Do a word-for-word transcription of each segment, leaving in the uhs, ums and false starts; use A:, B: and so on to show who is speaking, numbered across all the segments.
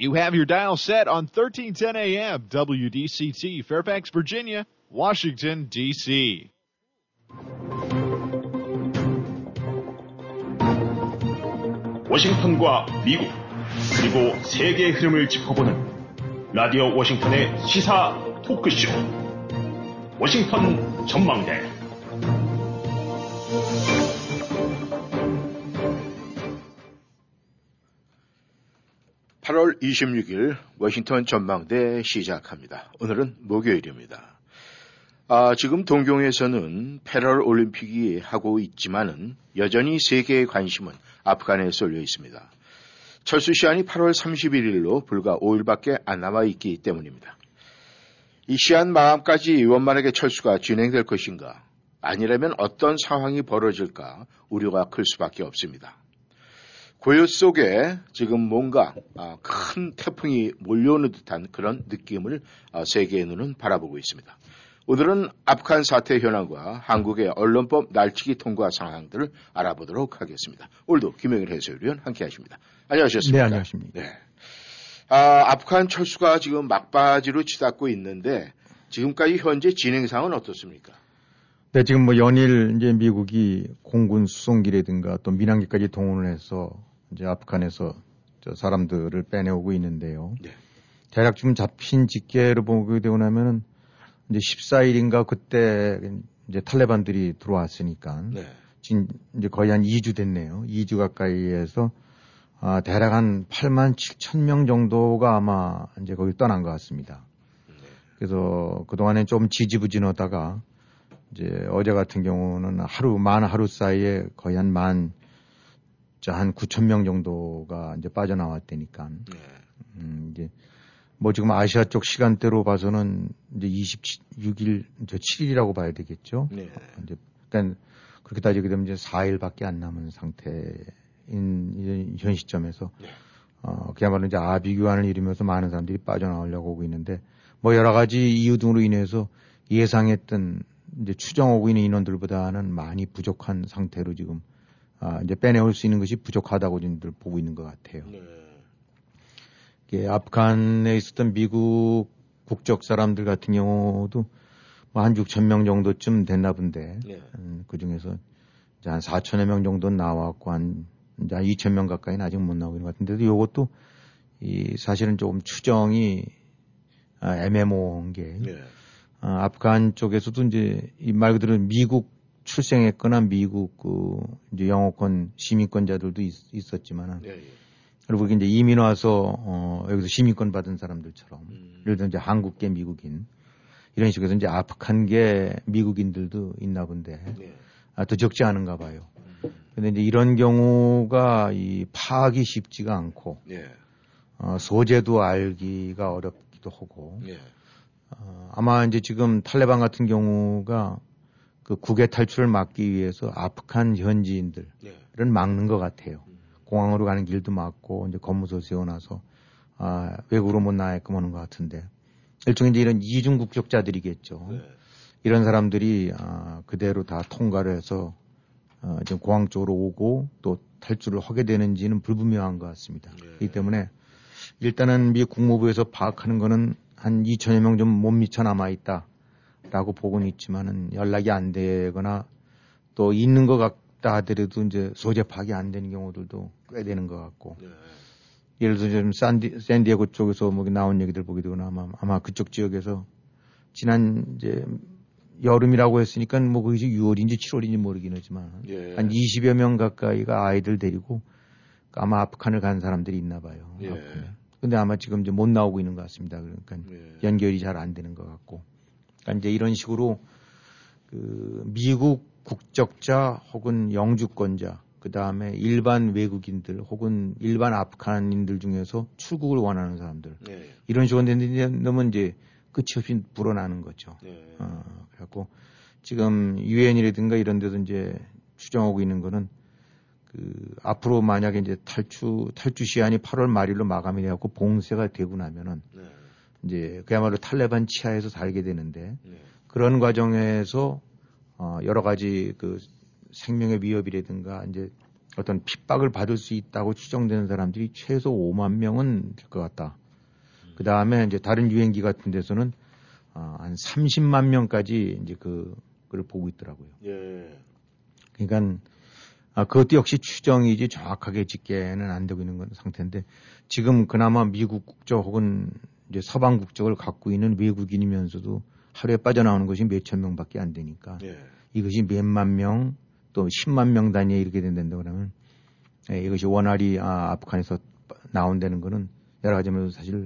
A: You have your dial set on thirteen ten A M, W D C T, Fairfax, Virginia, Washington, D C
B: 워싱턴과 미국, 그리고 세계의 흐름을 짚어보는 라디오 워싱턴의 시사 토크쇼, 워싱턴 전망대.
C: 팔월 이십육일 워싱턴 전망대 시작합니다. 오늘은 목요일입니다. 아, 지금 동경에서는 패럴올림픽이 하고 있지만은 여전히 세계의 관심은 아프간에 쏠려 있습니다. 철수 시한이 팔월 삼십일일로 불과 오일밖에 안 남아 있기 때문입니다. 이 시한 마감까지 원만하게 철수가 진행될 것인가, 아니라면 어떤 상황이 벌어질까 우려가 클 수밖에 없습니다. 고요 속에 지금 뭔가 큰 태풍이 몰려오는 듯한 그런 느낌을 세계의 눈은 바라보고 있습니다. 오늘은 아프간 사태 현황과 한국의 언론법 날치기 통과 상황들을 알아보도록 하겠습니다. 오늘도 김영일 해설위원 함께하십니다. 안녕하셨습니까?
D: 네, 안녕하십니까. 네.
C: 아, 아프간 철수가 지금 막바지로 치닫고 있는데 지금까지 현재 진행 상황은 어떻습니까?
D: 네, 지금 뭐 연일 이제 미국이 공군 수송기라든가 또 민항기까지 동원을 해서 이제 아프간에서 저 사람들을 빼내오고 있는데요. 네. 대략 지금 잡힌 집계를 보게 되고 나면은 이제 십사일인가 그때 이제 탈레반들이 들어왔으니까 네. 지금 이제 거의 한 이 주 됐네요. 이 주 가까이에서 아, 대략 한 팔만 칠천 명 정도가 아마 이제 거기 떠난 것 같습니다. 네. 그래서 그동안에 좀 지지부진하다가 이제 어제 같은 경우는 하루, 만 하루 사이에 거의 한 만, 한 구천 명 정도가 이제 빠져나왔다니까. 네. 음, 이제 뭐 지금 아시아 쪽 시간대로 봐서는 이제 이십육일, 저 칠일이라고 봐야 되겠죠. 네. 이제, 그러니까 그렇게 따지게 되면 이제 사일밖에 안 남은 상태인 현 시점에서, 네. 어, 그야말로 이제 아비규환을 이루면서 많은 사람들이 빠져나오려고 하고 있는데, 뭐 여러 가지 이유 등으로 인해서 예상했던 이제 추정하고 있는 인원들보다는 많이 부족한 상태로 지금, 아, 이제 빼내올 수 있는 것이 부족하다고 저희들 보고 있는 것 같아요. 네. 예, 아프간에 있었던 미국 국적 사람들 같은 경우도 뭐 한 육천 명 정도쯤 됐나 본데, 네. 음, 그 중에서 이제 한 사천여 명 정도 나왔고 한, 이제 한 이천 명 가까이는 아직 못 나오고 있는 것 같은데도 이것도 이 사실은 조금 추정이 아, 애매모호한 게, 네. 아, 아프간 쪽에서도 이제 이 말 그대로 미국 출생했거나 미국 그 이제 영어권 시민권자들도 있, 있었지만은, 네. 그리고 이제 이민 와서 어 여기서 시민권 받은 사람들처럼, 음. 예를 들어 이제 한국계 미국인 이런 식으로 이제 아프간계 미국인들도 있나 본데, 네. 아, 더 적지 않은가 봐요. 음. 근데 이제 이런 경우가 이 파악이 쉽지가 않고, 네. 어, 소재도 알기가 어렵기도 하고, 네. 어, 아마 이제 지금 탈레반 같은 경우가 그 국외 탈출을 막기 위해서 아프간 현지인들을 네. 막는 것 같아요. 음. 공항으로 가는 길도 막고 이제 검무소 세워놔서 아, 외국으로 못 나가게끔 하는 것 같은데, 일종의 이제 이런 이중 국적자들이겠죠. 네. 이런 사람들이 아, 그대로 다 통과를 해서 어, 지금 공항 쪽으로 오고 또 탈출을 하게 되는지는 불분명한 것 같습니다. 네. 그렇기 때문에 일단은 미 국무부에서 파악하는 거는 한 이천여 명 좀 못 미쳐 남아 있다라고 보고는 있지만은 연락이 안 되거나 또 있는 것 같다 하더라도 이제 소재 파악이 안 되는 경우들도 꽤 되는 것 같고. 네. 예를 들어 좀 샌디, 샌디에고 쪽에서 뭐 나온 얘기들 보게 되거나 아마, 아마 그쪽 지역에서 지난 이제 여름이라고 했으니까 뭐 그것이 유월인지 칠월인지 모르긴 하지만 예. 한 이십여 명 가까이가 아이들 데리고 아마 아프간을 간 사람들이 있나 봐요. 예. 근데 아마 지금 이제 못 나오고 있는 것 같습니다. 그러니까 예. 연결이 잘 안 되는 것 같고. 그러니까 이제 이런 식으로 그 미국 국적자 혹은 영주권자, 그 다음에 일반 외국인들 혹은 일반 아프간인들 중에서 출국을 원하는 사람들. 네. 이런 식으로 되는데 너무 이제 끝이 없이 불어나는 거죠. 네. 어, 그래갖고 지금 유엔이라든가 이런 데서 이제 추정하고 있는 거는 그 앞으로 만약에 이제 탈출, 탈출 시한이 팔월 말일로 마감이 되었고 봉쇄가 되고 나면은 네. 이제 그야말로 탈레반 치하에서 살게 되는데 네. 그런 과정에서 어, 여러 가지 그 생명의 위협이라든가 이제 어떤 핍박을 받을 수 있다고 추정되는 사람들이 최소 오만 명은 될 것 같다. 음. 그 다음에 이제 다른 유행기 같은 데서는 어, 한 삼십만 명까지 이제 그, 그걸 보고 있더라고요.
C: 예.
D: 그러니까 아, 그것도 역시 추정이지 정확하게 집계는 안 되고 있는 건 상태인데 지금 그나마 미국 국적 혹은 이제 서방 국적을 갖고 있는 외국인이면서도 하루에 빠져나오는 것이 몇천 명밖에 안 되니까
C: 예.
D: 이것이 몇만 명 또 십만 명 단위에 이렇게 된다 그러면 예, 이것이 원활히 아, 아프간에서 나온다는 거는 여러 가지 면에서 사실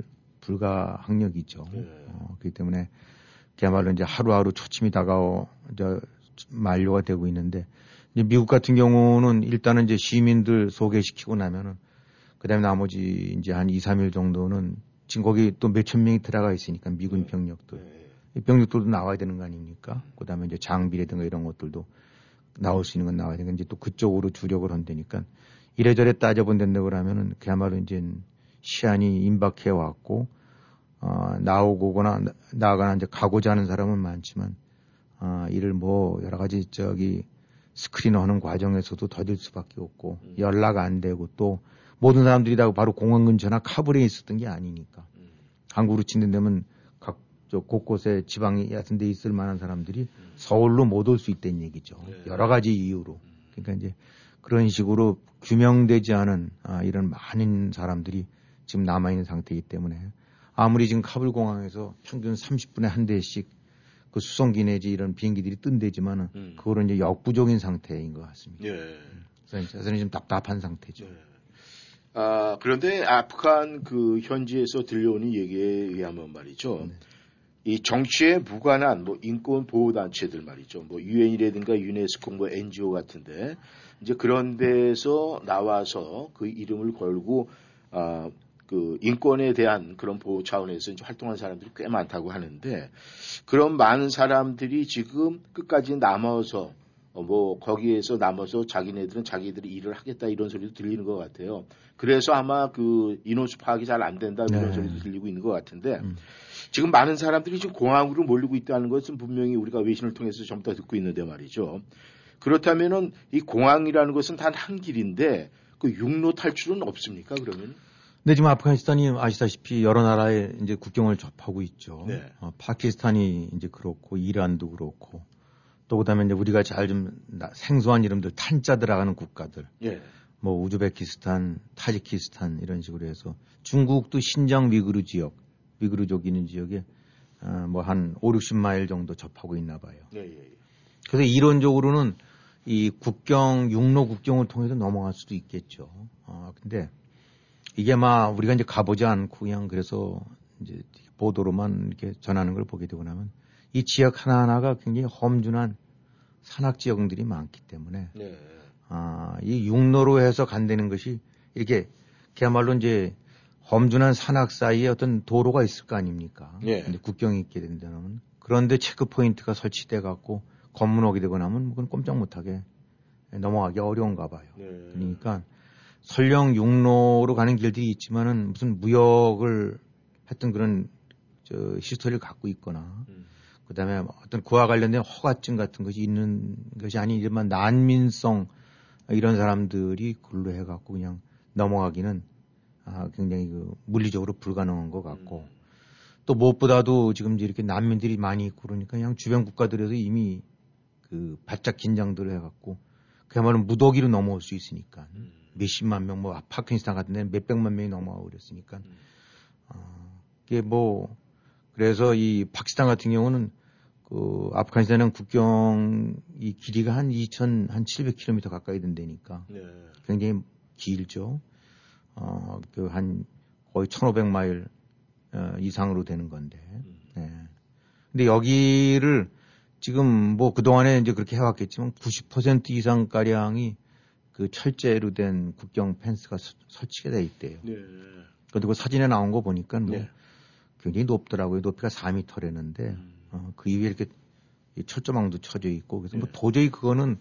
D: 불가항력이죠.
C: 예.
D: 어, 그렇기 때문에 그야말로 이제 하루하루 초침이 다가오 이제 만료가 되고 있는데 이제 미국 같은 경우는 일단은 이제 시민들 소개시키고 나면은 그다음에 나머지 이제 한 이, 삼 일 정도는 지금 거기 또 몇천 명이 들어가 있으니까 미군 병력들 이 병력들도 나와야 되는 거 아닙니까? 그다음에 이제 장비라든가 이런 것들도 나올 수 있는 건 나와야 되니까 이제 또 그쪽으로 주력을 한다니까 이래저래 따져본다고 그러면은 그야말로 이제 시한이 임박해 왔고 어, 나오거나 나가거나 이제 가고자 하는 사람은 많지만 어, 이를 뭐 여러 가지 저기 스크린하는 과정에서도 더딜 수밖에 없고 음. 연락 안 되고 또 모든 사람들이 다 바로 공항 근처나 카불에 있었던 게 아니니까 음. 한국으로 친다면 각 저 곳곳에 지방이 같은 데 있을 만한 사람들이 음. 서울로 못 올 수 있다는 얘기죠. 네. 여러 가지 이유로. 그러니까 이제 그런 식으로 규명되지 않은 아, 이런 많은 사람들이 지금 남아있는 상태이기 때문에 아무리 지금 카불 공항에서 평균 삼십 분에 한 대씩 그 수송기 내지 이런 비행기들이 뜬대지만은 음. 그거는 이제 역부족인 상태인 것 같습니다.
C: 예.
D: 그래서 저는 좀 답답한 상태죠.
C: 예. 아, 그런데 아프간 그 현지에서 들려오는 얘기에 의하면 말이죠. 네. 이 정치에 무관한 뭐 인권 보호 단체들 말이죠. 뭐 유엔이라든가 유네스코 뭐 엔지오 같은데 이제 그런 데서 나와서 그 이름을 걸고 아, 그 인권에 대한 그런 보호 차원에서 이제 활동한 사람들이 꽤 많다고 하는데 그런 많은 사람들이 지금 끝까지 남아서 어 뭐 거기에서 남아서 자기네들은 자기들이 일을 하겠다 이런 소리도 들리는 것 같아요. 그래서 아마 그 인원수 파악이 잘 안 된다 이런 네. 소리도 들리고 있는 것 같은데 음. 지금 많은 사람들이 지금 공항으로 몰리고 있다는 것은 분명히 우리가 외신을 통해서 전부 다 듣고 있는데 말이죠. 그렇다면은 이 공항이라는 것은 단 한 길인데 그 육로 탈출은 없습니까? 그러면?
D: 네, 지금 아프가니스탄이 아시다시피 여러 나라에 이제 국경을 접하고 있죠.
C: 네.
D: 어, 파키스탄이 이제 그렇고 이란도 그렇고 또 그다음에 이제 우리가 잘 좀 생소한 이름들 탄자 들어가는 국가들.
C: 예.
D: 뭐 우즈베키스탄, 타지키스탄 이런 식으로 해서 중국도 신장 위구르 지역, 위구르족 있는 지역에 어, 뭐 한 오륙십 마일 정도 접하고 있나 봐요.
C: 예, 예.
D: 그래서 이론적으로는 이 국경 육로 국경을 통해서 넘어갈 수도 있겠죠. 어, 근데 이게 막 우리가 이제 가보지 않고 그냥 그래서 이제 보도로만 이렇게 전하는 걸 보게 되고 나면 이 지역 하나하나가 굉장히 험준한 산악 지역들이 많기 때문에
C: 네.
D: 아, 이 육로로 해서 간다는 것이 이렇게 그야말로 이제 험준한 산악 사이에 어떤 도로가 있을 거 아닙니까?
C: 네.
D: 이제 국경이 있게 된다면 그런데 체크 포인트가 설치돼 갖고 검문하게 되고 나면 그건 꼼짝 못하게 넘어가기 어려운가 봐요.
C: 네.
D: 그러니까 설령 육로로 가는 길들이 있지만은 무슨 무역을 했던 그런 저 히스토리를 갖고 있거나 음. 그다음에 어떤 그와 관련된 허가증 같은 것이 있는 것이 아니지만 난민성 이런 사람들이 근로 해갖고 그냥 넘어가기는 아, 굉장히 그 물리적으로 불가능한 것 같고 음. 또 무엇보다도 지금 이렇게 난민들이 많이 있고 그러니까 그냥 주변 국가들에서 이미 그 바짝 긴장들을 해갖고 그야말로 무더기로 넘어올 수 있으니까 음. 몇십만 명, 뭐 파키스탄 같은 데는 몇백만 명이 넘어가고 그랬으니까 음. 어, 이게 뭐 그래서 이 파키스탄 같은 경우는 그 아프가니스탄은 국경 이 길이가 한 이천 한 칠백 킬로미터 가까이 된다니까
C: 네.
D: 굉장히 길죠. 어, 그 한 거의 천오백 마일 어, 이상으로 되는 건데.
C: 음.
D: 네. 근데 여기를 지금 뭐 그동안에 이제 그렇게 해왔겠지만 구십 퍼센트 이상 가량이 그 철제로 된 국경 펜스가 서, 설치가 돼 있대요.
C: 네.
D: 그리고 사진에 나온 거 보니까 뭐
C: 네.
D: 굉장히 높더라고요. 높이가 사 미터라는데
C: 음.
D: 어, 그 위에 이렇게 철조망도 쳐져 있고 그래서
C: 네.
D: 뭐 도저히 그거는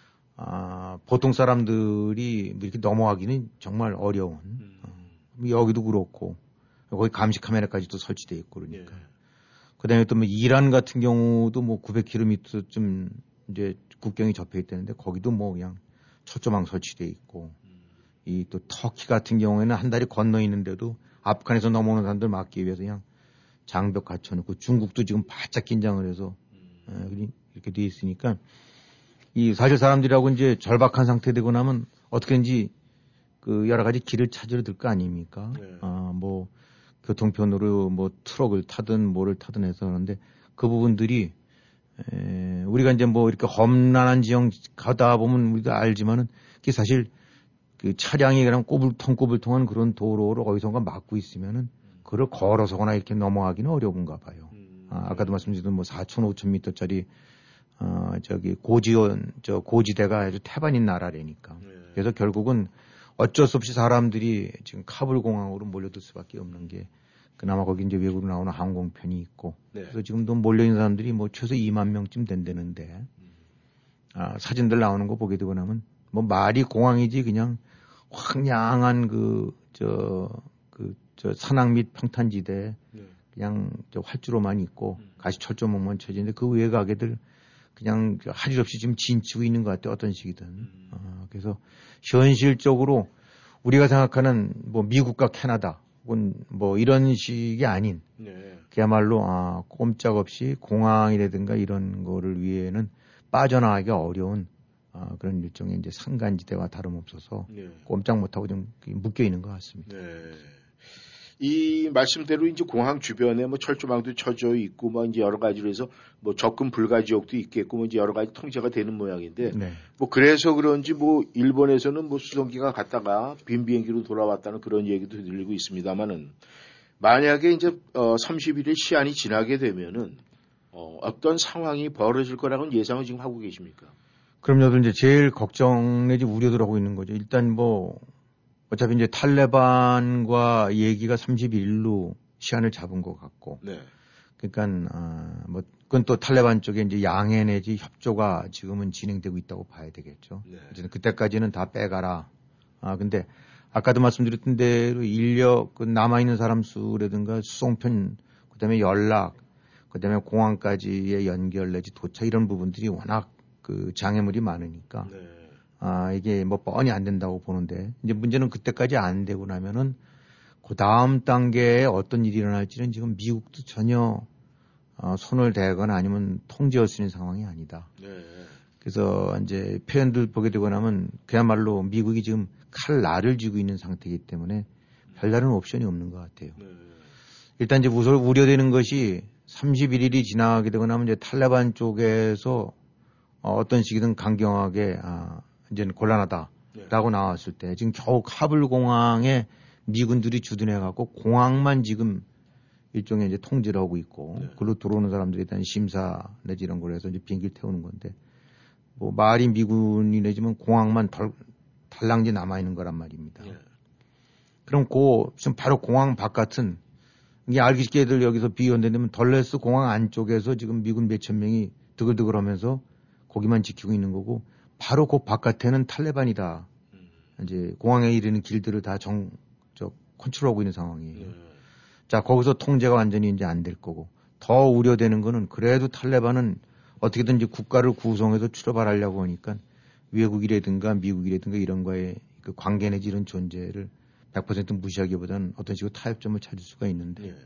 D: 아, 보통 사람들이 이렇게 넘어가기는 정말 어려운.
C: 음.
D: 어, 여기도 그렇고 거기 감시 카메라까지도 설치돼 있고 그러니까.
C: 네.
D: 그다음에 또 뭐 이란 같은 경우도 뭐 구백 킬로미터쯤 이제 국경이 접해 있다는데 거기도 뭐 그냥 철조망 설치돼 있고 이 또 터키 같은 경우에는 한 달이 건너 있는데도 아프간에서 넘어오는 사람들 막기 위해서 그냥 장벽 갖춰놓고 중국도 지금 바짝 긴장을 해서 에, 이렇게 돼 있으니까 이 사실 사람들하고 이제 절박한 상태 되고 나면 어떻게든지 그 여러 가지 길을 찾으러 들 거 아닙니까?
C: 네.
D: 아, 뭐 교통편으로 뭐 트럭을 타든 뭐를 타든 해서 그런데 그 부분들이 에, 우리가 이제 뭐 이렇게 험난한 지형 가다 보면 우리도 알지만은 그게 사실 그 차량이 그냥 꼬불통꼬불통한 그런 도로를 어디선가 막고 있으면은 그걸 걸어서거나 이렇게 넘어가기는 어려운가 봐요. 아, 아까도 말씀드린 뭐 사천, 오천 미터짜리 어, 저기 고지원, 저 고지대가 아주 태반인 나라라니까.
C: 네.
D: 그래서 결국은 어쩔 수 없이 사람들이 지금 카불 공항으로 몰려들 수밖에 없는 게 그나마 거기 이제 외국으로 나오는 항공편이 있고.
C: 네.
D: 그래서 지금도 몰려있는 사람들이 뭐 최소 이만 명쯤 된다는데, 아, 사진들 나오는 거 보게 되고 나면 뭐 말이 공항이지 그냥 황량한 그, 저, 그, 저 산악 및 평탄지대
C: 네.
D: 그냥 저 활주로만 있고 가시철조망만 쳐지는데 그 외가게들 그냥 할 일 없이 지금 진치고 있는 것 같아요. 어떤 식이든. 음. 어, 그래서 현실적으로 우리가 생각하는 뭐 미국과 캐나다 혹은 뭐 이런 식이 아닌
C: 네.
D: 그야말로 아, 꼼짝없이 공항이라든가 이런 거를 위해는 빠져나가기가 어려운 아, 그런 일종의 이제 산간지대와 다름없어서
C: 네.
D: 꼼짝 못하고 좀 묶여 있는 것 같습니다.
C: 네. 이 말씀대로 이제 공항 주변에 뭐 철조망도 쳐져 있고 뭐 이제 여러 가지로 해서 뭐 접근 불가 지역도 있겠고 뭐 이제 여러 가지 통제가 되는 모양인데
D: 네.
C: 뭐 그래서 그런지 뭐 일본에서는 뭐 수송기가 갔다가 빈 비행기로 돌아왔다는 그런 얘기도 들리고 있습니다만은 만약에 이제 어 삼십일 일 시한이 지나게 되면은 어 어떤 상황이 벌어질 거라고는 예상을 지금 하고 계십니까?
D: 그럼요. 이제 제일 걱정 내지 우려들 하고 있는 거죠. 일단 뭐 어차피 이제 탈레반과 얘기가 삼십일 일로 시한을 잡은 것 같고.
C: 네.
D: 그러니까, 아, 뭐, 그건 또 탈레반 쪽에 이제 양해 내지 협조가 지금은 진행되고 있다고 봐야 되겠죠.
C: 네.
D: 어쨌든 그때까지는 다 빼가라. 아, 근데 아까도 말씀드렸던 대로 인력, 그 남아있는 사람 수라든가 수송편, 그 다음에 연락, 그 다음에 공항까지의 연결 내지 도착 이런 부분들이 워낙 그 장애물이 많으니까.
C: 네.
D: 아, 이게 뭐 뻔히 안 된다고 보는데, 이제 문제는 그때까지 안 되고 나면은, 그 다음 단계에 어떤 일이 일어날지는 지금 미국도 전혀, 어, 손을 대거나 아니면 통제할 수 있는 상황이 아니다.
C: 네.
D: 그래서 이제 표현들 보게 되고 나면, 그야말로 미국이 지금 칼날을 쥐고 있는 상태이기 때문에 별다른 옵션이 없는 것 같아요.
C: 네.
D: 일단 이제 우선 우려되는 것이 삼십일 일이 지나게 되고 나면 이제 탈레반 쪽에서 어, 어떤 식이든 강경하게, 아, 이제는 곤란하다라고
C: 네.
D: 나왔을 때 지금 겨우 카불 공항에 미군들이 주둔해갖고 공항만 지금 일종의 이제 통제를 하고 있고
C: 네.
D: 그걸로 들어오는 사람들에 대한 심사 내지 이런 걸 해서 이제 비행기를 태우는 건데 뭐 말이 미군이 내지만 공항만 덜, 달랑지 남아 있는 거란 말입니다.
C: 네.
D: 그럼 그 지금 바로 공항 바깥은 이게 알기 쉽게들 여기서 비연되면 덜레스 공항 안쪽에서 지금 미군 몇천 명이 드글드글하면서 거기만 지키고 있는 거고. 바로 그 바깥에는 탈레반이다.
C: 음.
D: 이제 공항에 이르는 길들을 다 정, 저, 컨트롤하고 있는 상황이에요.
C: 네.
D: 자, 거기서 통제가 완전히 이제 안 될 거고. 더 우려되는 거는 그래도 탈레반은 어떻게든 이제 국가를 구성해서 출발하려고 하니까 외국이라든가 미국이라든가 이런 거에 그 관계 내지 이런 존재를 백 퍼센트 무시하기보다는 어떤 식으로 타협점을 찾을 수가 있는데
C: 네.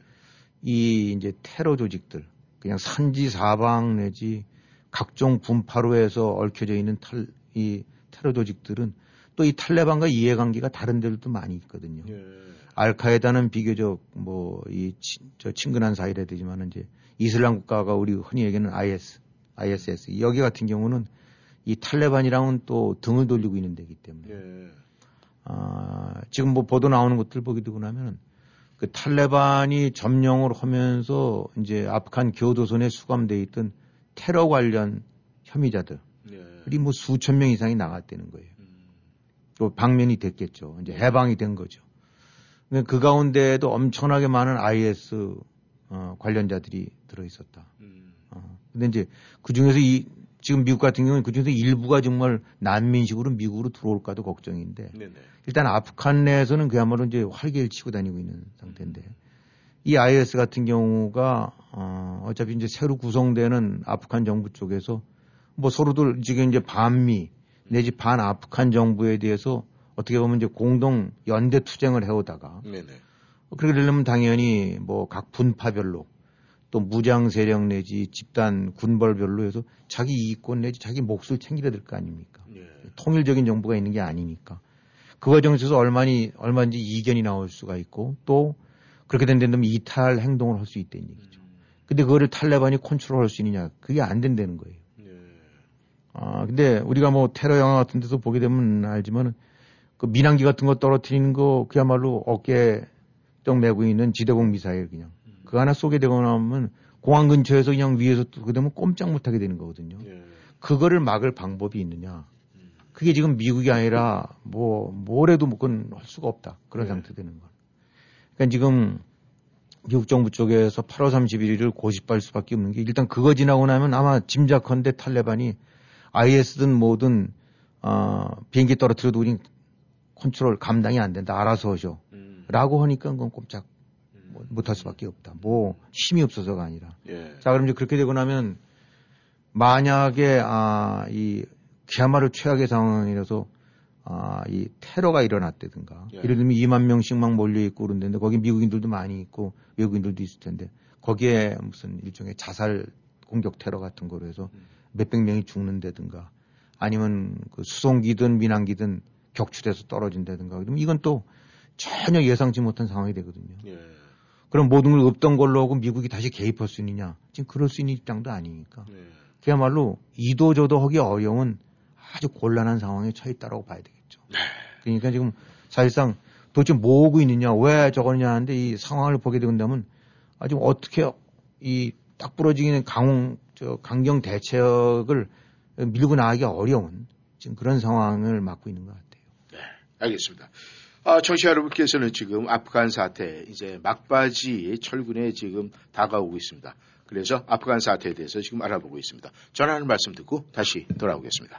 D: 이 이제 테러 조직들, 그냥 산지 사방 내지 각종 분파로 해서 얽혀져 있는 탈, 이 테러 조직들은 또 이 탈레반과 이해관계가 다른 데들도 많이 있거든요.
C: 네.
D: 알카에다는 비교적 뭐 이 저 친근한 사이라 되지만 이제 이슬람 국가가 우리 흔히 얘기하는 아이에스, 아이에스에스 여기 같은 경우는 이 탈레반이랑은 또 등을 돌리고 있는 데이기 때문에
C: 네.
D: 아, 지금 뭐 보도 나오는 것들 보게 되고 나면은 그 탈레반이 점령을 하면서 이제 아프간 교도소에 수감돼 있던 테러 관련 혐의자들이
C: 네.
D: 뭐 수천 명 이상이 나갔다는 거예요.
C: 음.
D: 또 방면이 됐겠죠. 이제 해방이 된 거죠. 그 가운데에도 엄청나게 많은 아이에스 어, 관련자들이 들어 있었다.
C: 음.
D: 어, 근데 이제 그 중에서 이 지금 미국 같은 경우는 그 중에서 일부가 정말 난민식으로 미국으로 들어올까도 걱정인데
C: 네네.
D: 일단 아프간 내에서는 그야말로 이제 활개를 치고 다니고 있는 상태인데 이 아이에스 같은 경우가 어, 어차피 이제 새로 구성되는 아프간 정부 쪽에서 뭐 서로들 지금 이제 반미 내지 반아프간 정부에 대해서 어떻게 보면 이제 공동 연대 투쟁을 해오다가
C: 네네.
D: 그렇게 되려면 당연히 뭐 각 분파별로 또 무장 세력 내지 집단 군벌별로 해서 자기 이익권 내지 자기 몫을 챙기려 될 거 아닙니까? 예. 통일적인 정부가 있는 게 아니니까. 그 과정에서 얼마니, 얼마인지 이견이 나올 수가 있고 또 그렇게 된다면 이탈 행동을 할 수 있다는 얘기죠. 음. 근데 그거를 탈레반이 컨트롤할 수 있느냐? 그게 안 된다는 거예요. 예. 아, 근데 우리가 뭐 테러 영화 같은 데서 보게 되면 알지만 그 민항기 같은 거 떨어뜨리는 거 그야말로 어깨 떡 메고 있는 지대공 미사일 그냥. 음. 그거 하나 쏘게 되거나 하면 공항 근처에서 그냥 위에서 쏘게 되면 꼼짝 못 하게 되는 거거든요. 예. 그거를 막을 방법이 있느냐? 그게 지금 미국이 아니라 뭐 뭐래도 그건 할 수가 없다. 그런 네. 상태 되는 거. 그러니까 지금 미국 정부 쪽에서 팔월 삼십일일을 고집할 수밖에 없는 게 일단 그거 지나고 나면 아마 짐작컨대 탈레반이 아이에스든 뭐든 어, 비행기 떨어뜨려도 우린 컨트롤 감당이 안 된다. 알아서 하셔. 음. 라고 하니까 그건 꼼짝 뭐, 못할 수밖에 없다. 뭐 힘이 없어서가 아니라. 예. 자 그럼 이제 그렇게 되고 나면 만약에 아, 이 그야말로 최악의 상황이라서 아, 이 테러가 일어났다든가 예. 예를 들면 이만 명씩 막 몰려있고 그런데 거기 미국인들도 많이 있고 외국인들도 있을 텐데 거기에 무슨 일종의 자살 공격 테러 같은 거로 해서 음. 몇백 명이 죽는다든가 아니면 그 수송기든 민항기든 격추돼서 떨어진다든가 그러면 이건 또 전혀 예상치 못한 상황이 되거든요. 예. 그럼 모든 걸 없던 걸로 하고 미국이 다시 개입할 수 있느냐? 지금 그럴 수 있는 입장도 아니니까. 예. 그야말로 이도저도 하기 어려운 아주 곤란한 상황에 처해 있다라고 봐야 되겠죠. 그러니까 지금 사실상 도대체 뭐 오고 있느냐, 왜 저거냐 하는데 이 상황을 보게 된다면 아주 어떻게 이 딱 부러지는 강홍, 저 강경 대책을 밀고 나가기가 어려운 지금 그런 상황을 맞고 있는 것 같아요.
C: 네, 알겠습니다. 아, 청취자 여러분께서는 지금 아프간 사태 이제 막바지 철군에 지금 다가오고 있습니다. 그래서 아프간 사태에 대해서 지금 알아보고 있습니다. 전하는 말씀 듣고 다시 돌아오겠습니다.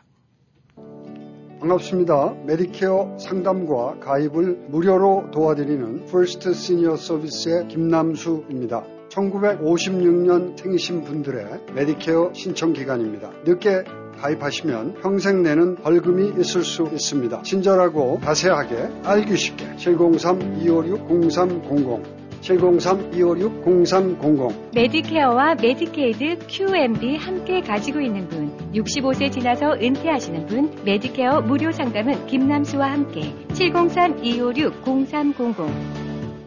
E: 반갑습니다. 메디케어 상담과 가입을 무료로 도와드리는 퍼스트 시니어 서비스의 김남수입니다. 천구백오십육 년 생이신 분들의 메디케어 신청 기간입니다. 늦게 가입하시면 평생 내는 벌금이 있을 수 있습니다. 친절하고 자세하게 알기 쉽게 칠공삼 이오육 공삼공공 칠공삼 이오육 공삼공공
F: 메디케어와 메디케이드 큐엠비 함께 가지고 있는 분, 육십오 세 지나서 은퇴하시는 분, 메디케어 무료 상담은 김남수와 함께 칠공삼 이오육 공삼공공.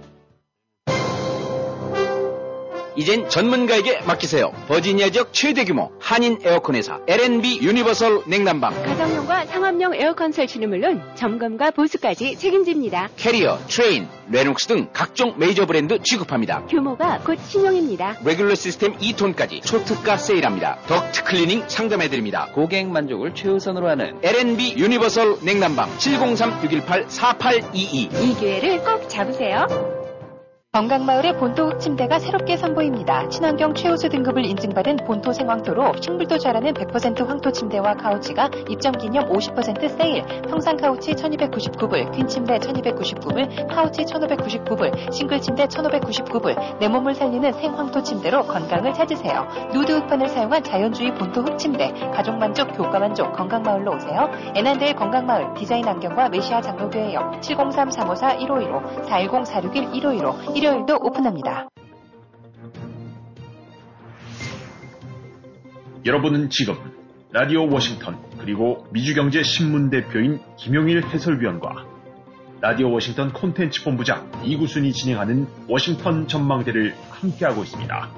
G: 이젠 전문가에게 맡기세요. 버지니아 지역 최대 규모 한인 에어컨 회사 엘앤비 유니버설 냉난방.
F: 가정용과 상업용 에어컨 설치는 물론 점검과 보수까지 책임집니다.
G: 캐리어, 트레인, 레녹스 등 각종 메이저 브랜드 취급합니다.
F: 규모가 곧 신용입니다.
G: 레귤러 시스템 이 톤까지 초특가 세일합니다. 덕트 클리닝 상담해드립니다. 고객 만족을 최우선으로 하는 엘앤비 유니버설 냉난방 칠공삼 육일팔 사팔이이.
F: 이 기회를 꼭 잡으세요. 건강마을의 본토 침대가 새롭게 선보입니다. 친환경 최우수 등급을 인증받은 본토 생황토로 싱글도 잘하는 백 퍼센트 황토 침대와 카우치가 입점 기념 오십 퍼센트 세일. 평상 카우치 천이백구십구 불, 퀸 침대 천이백구십구 불, 카우치 천오백구십구 불, 싱글 침대 천오백구십구 불. 내 몸을 살리는 생황토 침대로 건강을 찾으세요. 누드 흑판을 사용한 자연주의 본토 흑침대. 가족 만족, 교과 만족, 건강마을로 오세요. 에난드의 건강마을, 디자인 안경과 메시아 장로교회역 칠공삼 삼오사 일오일오, 사일공 사육일 일오일오. 일요일도 오픈합니다.
B: 여러분은 지금 라디오 워싱턴 그리고 미주경제 신문 대표인 김용일 해설위원과 라디오 워싱턴 콘텐츠 본부장 이구순이 진행하는 워싱턴 전망대를 함께하고 있습니다.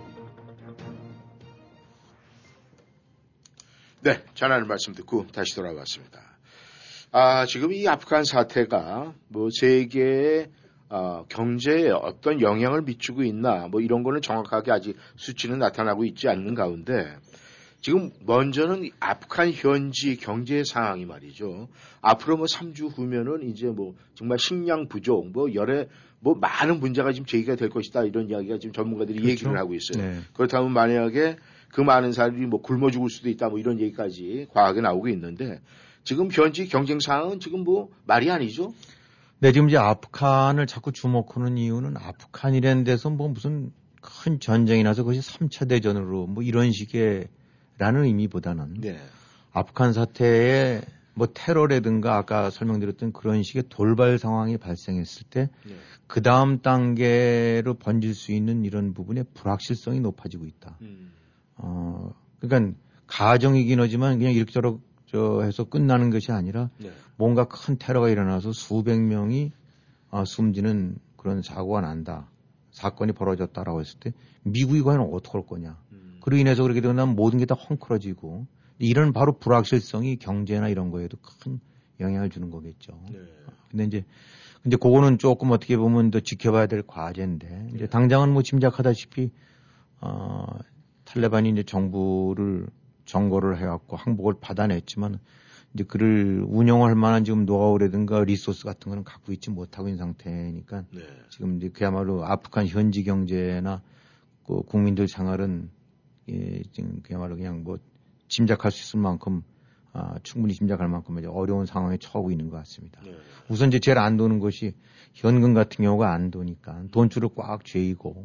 C: 네, 전하는 말씀 듣고 다시 돌아왔습니다. 아, 지금 이 아프간 사태가 뭐 세계의 어, 경제에 어떤 영향을 미치고 있나 뭐 이런 거는 정확하게 아직 수치는 나타나고 있지 않는 가운데 지금 먼저는 아프간 현지 경제 상황이 말이죠. 앞으로 뭐 삼 주 후면은 이제 뭐 정말 식량 부족 뭐 열에 뭐 많은 문제가 지금 제기가 될 것이다 이런 이야기가 지금 전문가들이 그렇죠? 얘기를 하고 있어요. 네. 그렇다면 만약에 그 많은 사람들이 뭐 굶어 죽을 수도 있다 뭐 이런 얘기까지 과하게 나오고 있는데 지금 현지 경쟁 상황은 지금 뭐 말이 아니죠.
D: 네, 지금 이제 아프간을 자꾸 주목하는 이유는 아프간이라는 데서 뭐 무슨 큰 전쟁이 나서 그것이 삼 차 대전으로 뭐 이런 식의 라는 의미보다는 네. 아프간 사태에 뭐 테러라든가 아까 설명드렸던 그런 식의 돌발 상황이 발생했을 때 그
C: 네.
D: 다음 단계로 번질 수 있는 이런 부분의 불확실성이 높아지고 있다.
C: 음.
D: 어, 그러니까 가정이긴 하지만 그냥 이렇게저렇게 저 해서 끝나는 것이 아니라
C: 네.
D: 뭔가 큰 테러가 일어나서 수백 명이 어, 숨지는 그런 사고가 난다. 사건이 벌어졌다라고 했을 때 미국이 과연 어떻게 할 거냐.
C: 음.
D: 그로 인해서 그렇게 되면 모든 게 다 헝클어지고 이런 바로 불확실성이 경제나 이런 거에도 큰 영향을 주는 거겠죠.
C: 네.
D: 근데 이제 근데 그거는 조금 어떻게 보면 더 지켜봐야 될 과제인데 이제 당장은 뭐 짐작하다시피 어, 탈레반이 이제 정부를 정거를 해갖고 항복을 받아냈지만 이제 그를 운영할 만한 지금 노하우라든가 리소스 같은 거는 갖고 있지 못하고 있는 상태니까
C: 네.
D: 지금 이제 그야말로 아프간 현지 경제나 그 국민들 생활은 예, 지금 그야말로 그냥 뭐 짐작할 수 있을 만큼 아, 충분히 짐작할 만큼 이제 어려운 상황에 처하고 있는 것 같습니다.
C: 네.
D: 우선 이제 제일 안 도는 것이 현금 같은 경우가 안 도니까 돈줄을 꽉 죄이고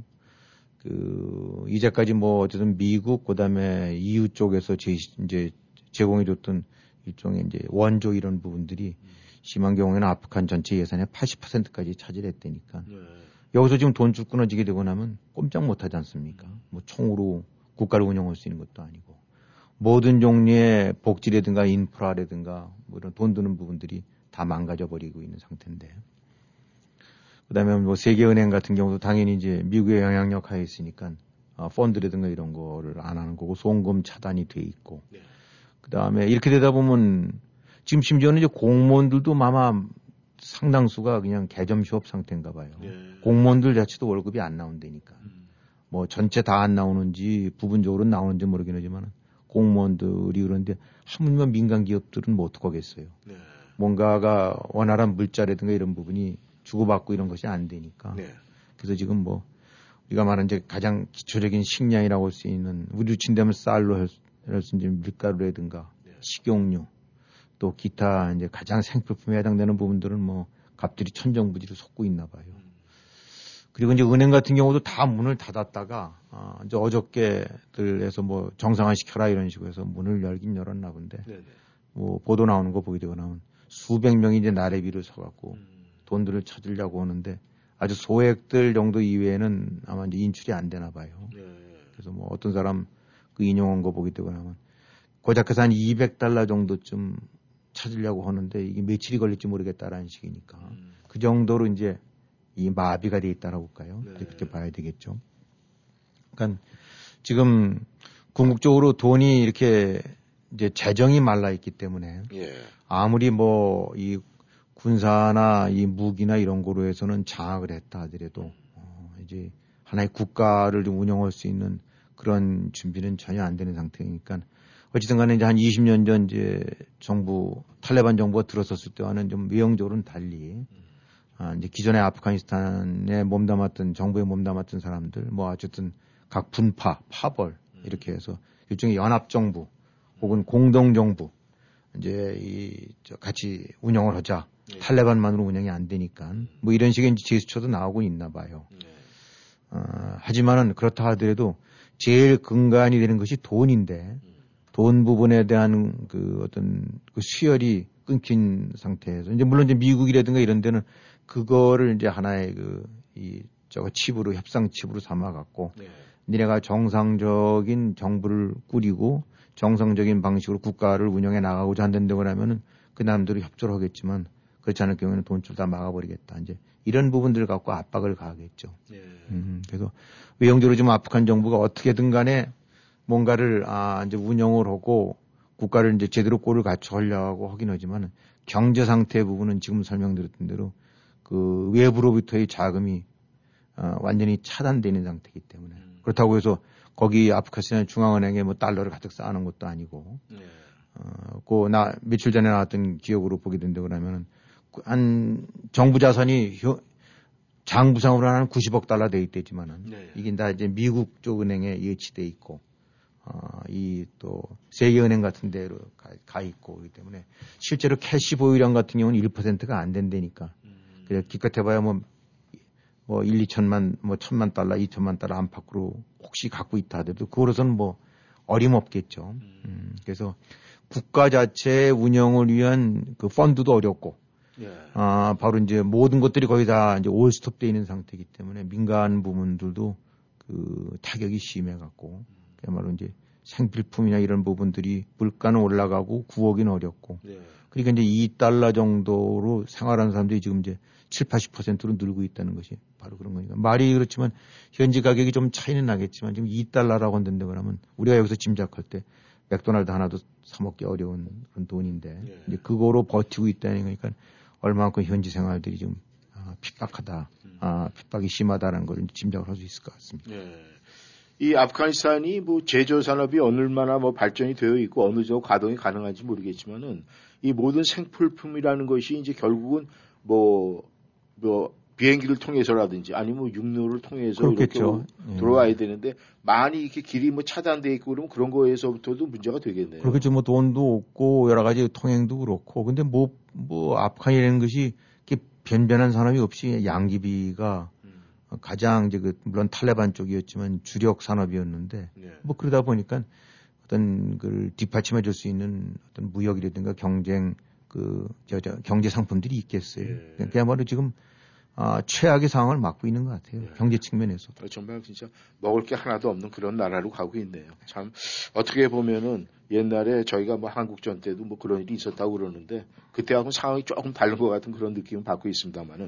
D: 그 이제까지 뭐 어쨌든 미국 그다음에 이유 쪽에서 제, 이제 제공해줬던 일종의 이제 원조 이런 부분들이 심한 경우에는 아프간 전체 예산의 팔십 퍼센트까지 차지했다니까
C: 네.
D: 여기서 지금 돈줄 끊어지게 되고 나면 꼼짝 못하지 않습니까? 뭐 총으로 국가를 운영할 수 있는 것도 아니고 모든 종류의 복지라든가 인프라라든가 뭐 이런 돈 드는 부분들이 다 망가져 버리고 있는 상태인데. 그다음에 뭐 세계은행 같은 경우도 당연히 이제 미국의 영향력 하에 있으니까 어, 펀드라든가 이런 거를 안 하는 거고 송금 차단이 돼 있고.
C: 네.
D: 그다음에 이렇게 되다 보면 지금 심지어는 이제 공무원들도 아마 상당수가 그냥 개점휴업 상태인가 봐요.
C: 네.
D: 공무원들 자체도 월급이 안 나온다니까.
C: 음.
D: 뭐 전체 다 안 나오는지 부분적으로 나오는지 모르긴 하지만 공무원들이 그런데 하물며 민간 기업들은 뭐 어떡하겠어요.
C: 네.
D: 뭔가가 원활한 물자라든가 이런 부분이 주고받고 이런 것이 안 되니까.
C: 네.
D: 그래서 지금 뭐 우리가 말하는 이제 가장 기초적인 식량이라고 할 수 있는 우리 루친되면 쌀로 할 수 있는 밀가루라든가
C: 네.
D: 식용유 또 기타 이제 가장 생필품에 해당되는 부분들은 뭐 값들이 천정부지로 솟고 있나 봐요.
C: 음.
D: 그리고 이제 은행 같은 경우도 다 문을 닫았다가 아, 이제 어저께들에서 뭐 정상화시켜라 이런 식으로 해서 문을 열긴 열었나 본데
C: 네. 네.
D: 뭐 보도 나오는 거 보게 되고 나면 수백 명이 이제 나래비를 서갖고
C: 음.
D: 돈들을 찾으려고 하는데 아주 소액들 정도 이외에는 아마 이제 인출이 안 되나 봐요.
C: 네.
D: 그래서 뭐 어떤 사람 그 인용한 거 보게 되고 나면 고작 해서 한 이백 달러 정도쯤 찾으려고 하는데 이게 며칠이 걸릴지 모르겠다라는 식이니까
C: 음.
D: 그 정도로 이제 이 마비가 돼 있다라고 할까요?
C: 네.
D: 그렇게 봐야 되겠죠. 그러니까 지금 궁극적으로 돈이 이렇게 이제 재정이 말라 있기 때문에
C: 예.
D: 아무리 뭐 이 군사나 이 무기나 이런 거로 해서는 장악을 했다 하더라도 어 이제 하나의 국가를 운영할 수 있는 그런 준비는 전혀 안 되는 상태니까 어쨌든 간에 이제 한 이십 년 전 이제 정부 탈레반 정부가 들어섰을 때와는 좀 외형적으로는 달리 아, 이제 기존에 아프가니스탄에 몸담았던 정부에 몸담았던 사람들 뭐 어쨌든 각 분파 파벌 이렇게 해서 일종의 연합 정부 혹은 공동 정부 이제 이 저 같이 운영을 하자.
C: 네.
D: 탈레반만으로 운영이 안 되니까 뭐 이런 식의 이제 제스처도 나오고 있나 봐요.
C: 네.
D: 어, 하지만은 그렇다 하더라도 제일 근간이 되는 것이 돈인데 돈 부분에 대한 그 어떤 그 수혈이 끊긴 상태에서 이제 물론 이제 미국이라든가 이런 데는 그거를 이제 하나의 그 이 저거 칩으로 협상 칩으로 삼아 갖고
C: 네.
D: 니네가 정상적인 정부를 꾸리고 정상적인 방식으로 국가를 운영해 나가고자 한다고 하면은 그 남들이 협조를 하겠지만 그렇지 않을 경우에는 돈줄 다 막아버리겠다. 이제 이런 부분들을 갖고 압박을 가하겠죠.
C: 네.
D: 음, 그래서 외형적으로 지금 아프간 정부가 어떻게든 간에 뭔가를 아, 이제 운영을 하고 국가를 이제 제대로 꼴을 갖춰하려고 하긴 하지만 경제 상태 부분은 지금 설명드렸던 대로 그 외부로부터의 자금이 어, 완전히 차단되는 상태이기 때문에
C: 음.
D: 그렇다고 해서 거기 아프가니스탄 중앙은행에 뭐 달러를 가득 쌓아놓은 것도 아니고
C: 네.
D: 어, 그 나 며칠 전에 나왔던 기억으로 보게 된다고 하면은 한 정부 자산이 효, 장부상으로 한 구십억 달러 돼 있대지만은
C: 네.
D: 이게 다 이제 미국 쪽 은행에 예치돼 있고 어, 이 또 세계은행 같은 데로 가, 가 있고 그렇기 때문에 실제로 캐시 보유량 같은 경우는 일 퍼센트가 안 된다니까.
C: 음.
D: 그래 기껏 해봐야 뭐, 뭐 일, 이천만, 뭐 천만 달러, 이천만 달러 안팎으로 혹시 갖고 있다 하더라도 그거로서는 뭐 어림없겠죠. 음, 그래서 국가 자체의 운영을 위한 그 펀드도 어렵고, 예. 아, 바로 이제 모든 것들이 거의 다 이제 올스톱되어 있는 상태이기 때문에 민간 부문들도 그 타격이 심해갖고, 그야말로 이제 생필품이나 이런 부분들이 물가는 올라가고 구하기는 어렵고, 예. 그러니까 이제 이 달러 정도로 생활하는 사람들이 지금 이제 칠, 팔십 퍼센트로 늘고 있다는 것이 바로 그런 거니까. 말이 그렇지만 현지 가격이 좀 차이는 나겠지만 지금 이 달러라고 한다고 하면 우리가 여기서 짐작할 때 맥도날드 하나도 사 먹기 어려운 그런 돈인데 예. 이제 그거로 버티고 있다는 거니까 얼마만큼 현지 생활들이 좀 아, 핍박하다, 음. 아, 핍박이 심하다는 걸 짐작을 할 수 있을 것 같습니다.
C: 예. 이 아프가니스탄이 뭐 제조 산업이 얼마나 뭐 발전이 되어 있고 어느 정도 가동이 가능한지 모르겠지만은 이 모든 생필품이라는 것이 이제 결국은 뭐, 뭐 비행기를 통해서라든지 아니면 육로를 통해서
D: 그렇겠죠.
C: 이렇게 예. 들어와야 되는데 많이 이렇게 길이 뭐 차단돼 있고 그러면 그런 거에서부터도 문제가 되겠네요.
D: 그렇겠죠. 뭐 돈도 없고 여러 가지 통행도 그렇고 근데 뭐, 뭐 아프간이라는 것이 이렇게 변변한 산업이 없이 양기비가 음. 가장 이제 그 물론 탈레반 쪽이었지만 주력 산업이었는데 예. 뭐 그러다 보니까 어떤 그 뒷받침해 줄 수 있는 어떤 무역이라든가 경쟁 그 저 저 경제 상품들이 있겠어요. 예. 그야말로 지금 아, 최악의 상황을 맞고 있는 것 같아요. 예. 경제 측면에서.
C: 정말 진짜 먹을 게 하나도 없는 그런 나라로 가고 있네요. 참 어떻게 보면은 옛날에 저희가 뭐 한국전 때도 뭐 그런 일이 있었다고 그러는데 그때하고 상황이 조금 다른 것 같은 그런 느낌을 받고 있습니다만은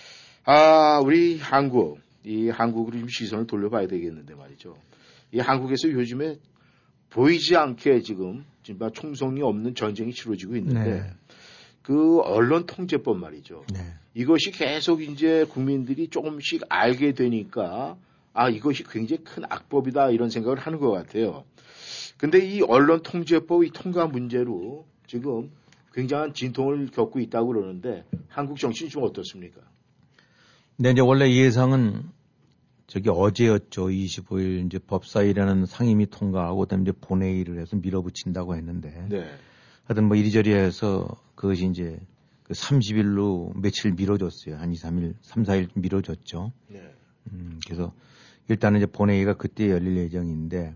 C: 아 우리 한국 이 한국으로 좀 시선을 돌려봐야 되겠는데 말이죠. 이 한국에서 요즘에 보이지 않게 지금 정말 총성이 없는 전쟁이 치러지고 있는데. 네. 그 언론 통제법 말이죠. 네. 이것이 계속 이제 국민들이 조금씩 알게 되니까 아 이것이 굉장히 큰 악법이다 이런 생각을 하는 것 같아요. 근데 이 언론 통제법 이 통과 문제로 지금 굉장한 진통을 겪고 있다고 그러는데 한국 정치는 좀 어떻습니까?
D: 네, 이제 원래 예상은 저기 어제였죠. 이십오일 이제 법사위라는 상임위 통과하고 그다음에 이제 본회의를 해서 밀어붙인다고 했는데. 네. 하여튼 뭐 이리저리 해서 그것이 이제 그 삼십일로 며칠 미뤄졌어요. 한 이, 삼일, 삼, 사일 미뤄졌죠. 네. 음, 그래서 일단은 이제 본회의가 그때 열릴 예정인데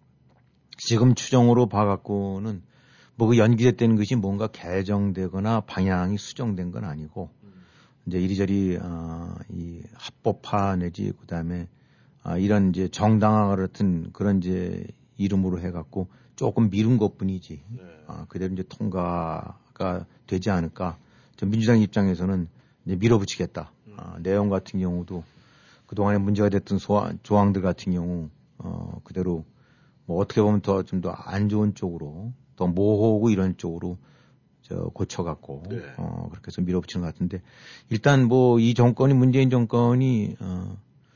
D: 지금 추정으로 봐갖고는 뭐 그 연기됐다는 것이 뭔가 개정되거나 방향이 수정된 건 아니고 음. 이제 이리저리 어, 이 합법화 내지 그다음에 아, 이런 이제 정당화 같은 그런 이제 이름으로 해갖고 조금 미룬 것뿐이지. 네. 아, 그대로 이제 통과가 되지 않을까. 저 민주당 입장에서는 이제 밀어붙이겠다. 음. 아, 내용 같은 경우도 그동안에 문제가 됐던 소화, 조항들 같은 경우, 어, 그대로 뭐 어떻게 보면 더 좀 더 안 좋은 쪽으로 더 모호하고 이런 쪽으로 저 고쳐갖고, 네. 어, 그렇게 해서 밀어붙이는 것 같은데 일단 뭐 이 정권이 문재인 정권이, 어,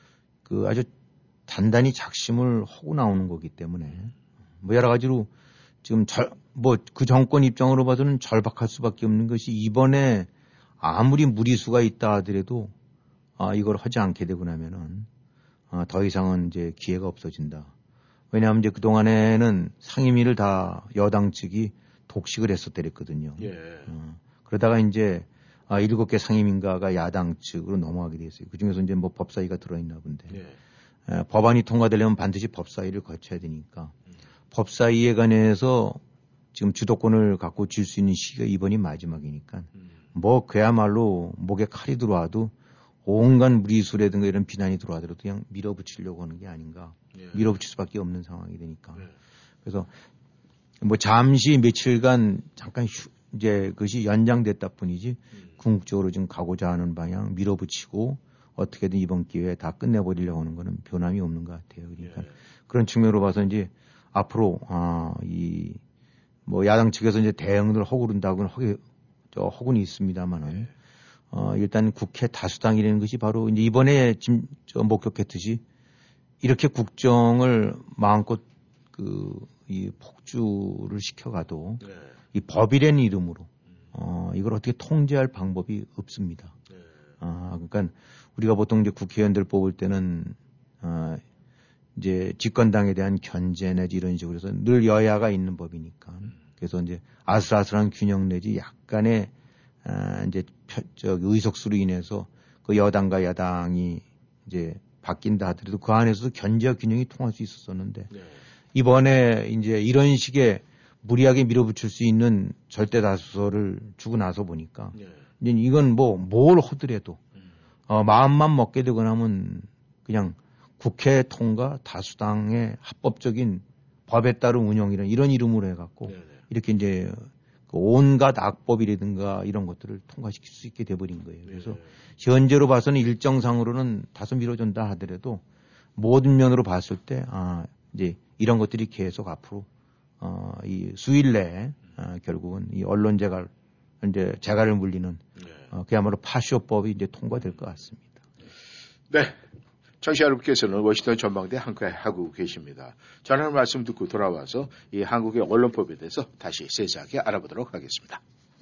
D: 그 아주 단단히 작심을 하고 나오는 거기 때문에 뭐 여러 가지로 지금 절, 뭐 그 정권 입장으로 봐서는 절박할 수밖에 없는 것이 이번에 아무리 무리수가 있다 하더라도 아, 이걸 하지 않게 되고 나면은 아, 더 이상은 이제 기회가 없어진다. 왜냐하면 이제 그동안에는 상임위를 다 여당 측이 독식을 했었더랬거든요. 예. 어, 그러다가 이제 아, 일곱 개 상임위인가가 야당 측으로 넘어가게 됐어요. 그 중에서 이제 뭐 법사위가 들어있나 본데. 예. 에, 법안이 통과되려면 반드시 법사위를 거쳐야 되니까 음. 법사위에 관해서 지금 주도권을 갖고 줄 수 있는 시기가 이번이 마지막이니까 음. 뭐 그야말로 목에 칼이 들어와도 온갖 무리수라든가 이런 비난이 들어와더라도 그냥 밀어붙이려고 하는 게 아닌가. 예. 밀어붙일 수밖에 없는 상황이 되니까. 예. 그래서 뭐 잠시 며칠간 잠깐 휴, 이제 그것이 연장됐다 뿐이지 음. 궁극적으로 지금 가고자 하는 방향 밀어붙이고 어떻게든 이번 기회에 다 끝내버리려고 하는 거는 변함이 없는 것 같아요. 그러니까 예. 그런 측면으로 봐서 이제 앞으로, 아, 이, 뭐 야당 측에서 이제 대응을 허구른다고는 허기, 저, 허군이 있습니다만은, 예. 어, 일단 국회 다수당이라는 것이 바로 이제 이번에 짐, 저, 목격했듯이 이렇게 국정을 마음껏 그, 이 폭주를 시켜가도 예. 이 법이라는 이름으로, 어, 이걸 어떻게 통제할 방법이 없습니다. 예. 아, 그러니까 우리가 보통 이제 국회의원들 뽑을 때는, 어, 이제 집권당에 대한 견제 내지 이런 식으로 해서 늘 여야가 있는 법이니까. 그래서 이제 아슬아슬한 균형 내지 약간의, 아, 이제 표, 저, 의석수로 인해서 그 여당과 야당이 이제 바뀐다 하더라도 그 안에서도 견제와 균형이 통할 수 있었었는데 네. 이번에 이제 이런 식의 무리하게 밀어붙일 수 있는 절대 다수를 주고 나서 보니까
C: 네.
D: 이제 이건 뭐 뭘 하더라도
C: 음.
D: 어, 마음만 먹게 되고 나면 그냥 국회 통과 다수당의 합법적인 법에 따른 운영이라는 이런 이름으로 해갖고
C: 네네.
D: 이렇게 이제 온갖 악법이라든가 이런 것들을 통과시킬 수 있게 돼버린 거예요. 그래서
C: 네네.
D: 현재로 봐서는 일정상으로는 다소 미뤄진다 하더라도 모든 면으로 봤을 때 아, 이제 이런 것들이 계속 앞으로 어, 이 수일 내에 어, 결국은 이 언론 재갈 이제 재갈을 물리는
C: 네.
D: 어, 그야말로 파쇼법이 이제 통과될 것 같습니다.
C: 네. 청취자 여러분께서는 워싱턴 전망대 함께 하고 계십니다. 전하는 말씀 듣고 돌아와서 이 한국의 언론법에 대해서 다시 세세하게 알아보도록 하겠습니다.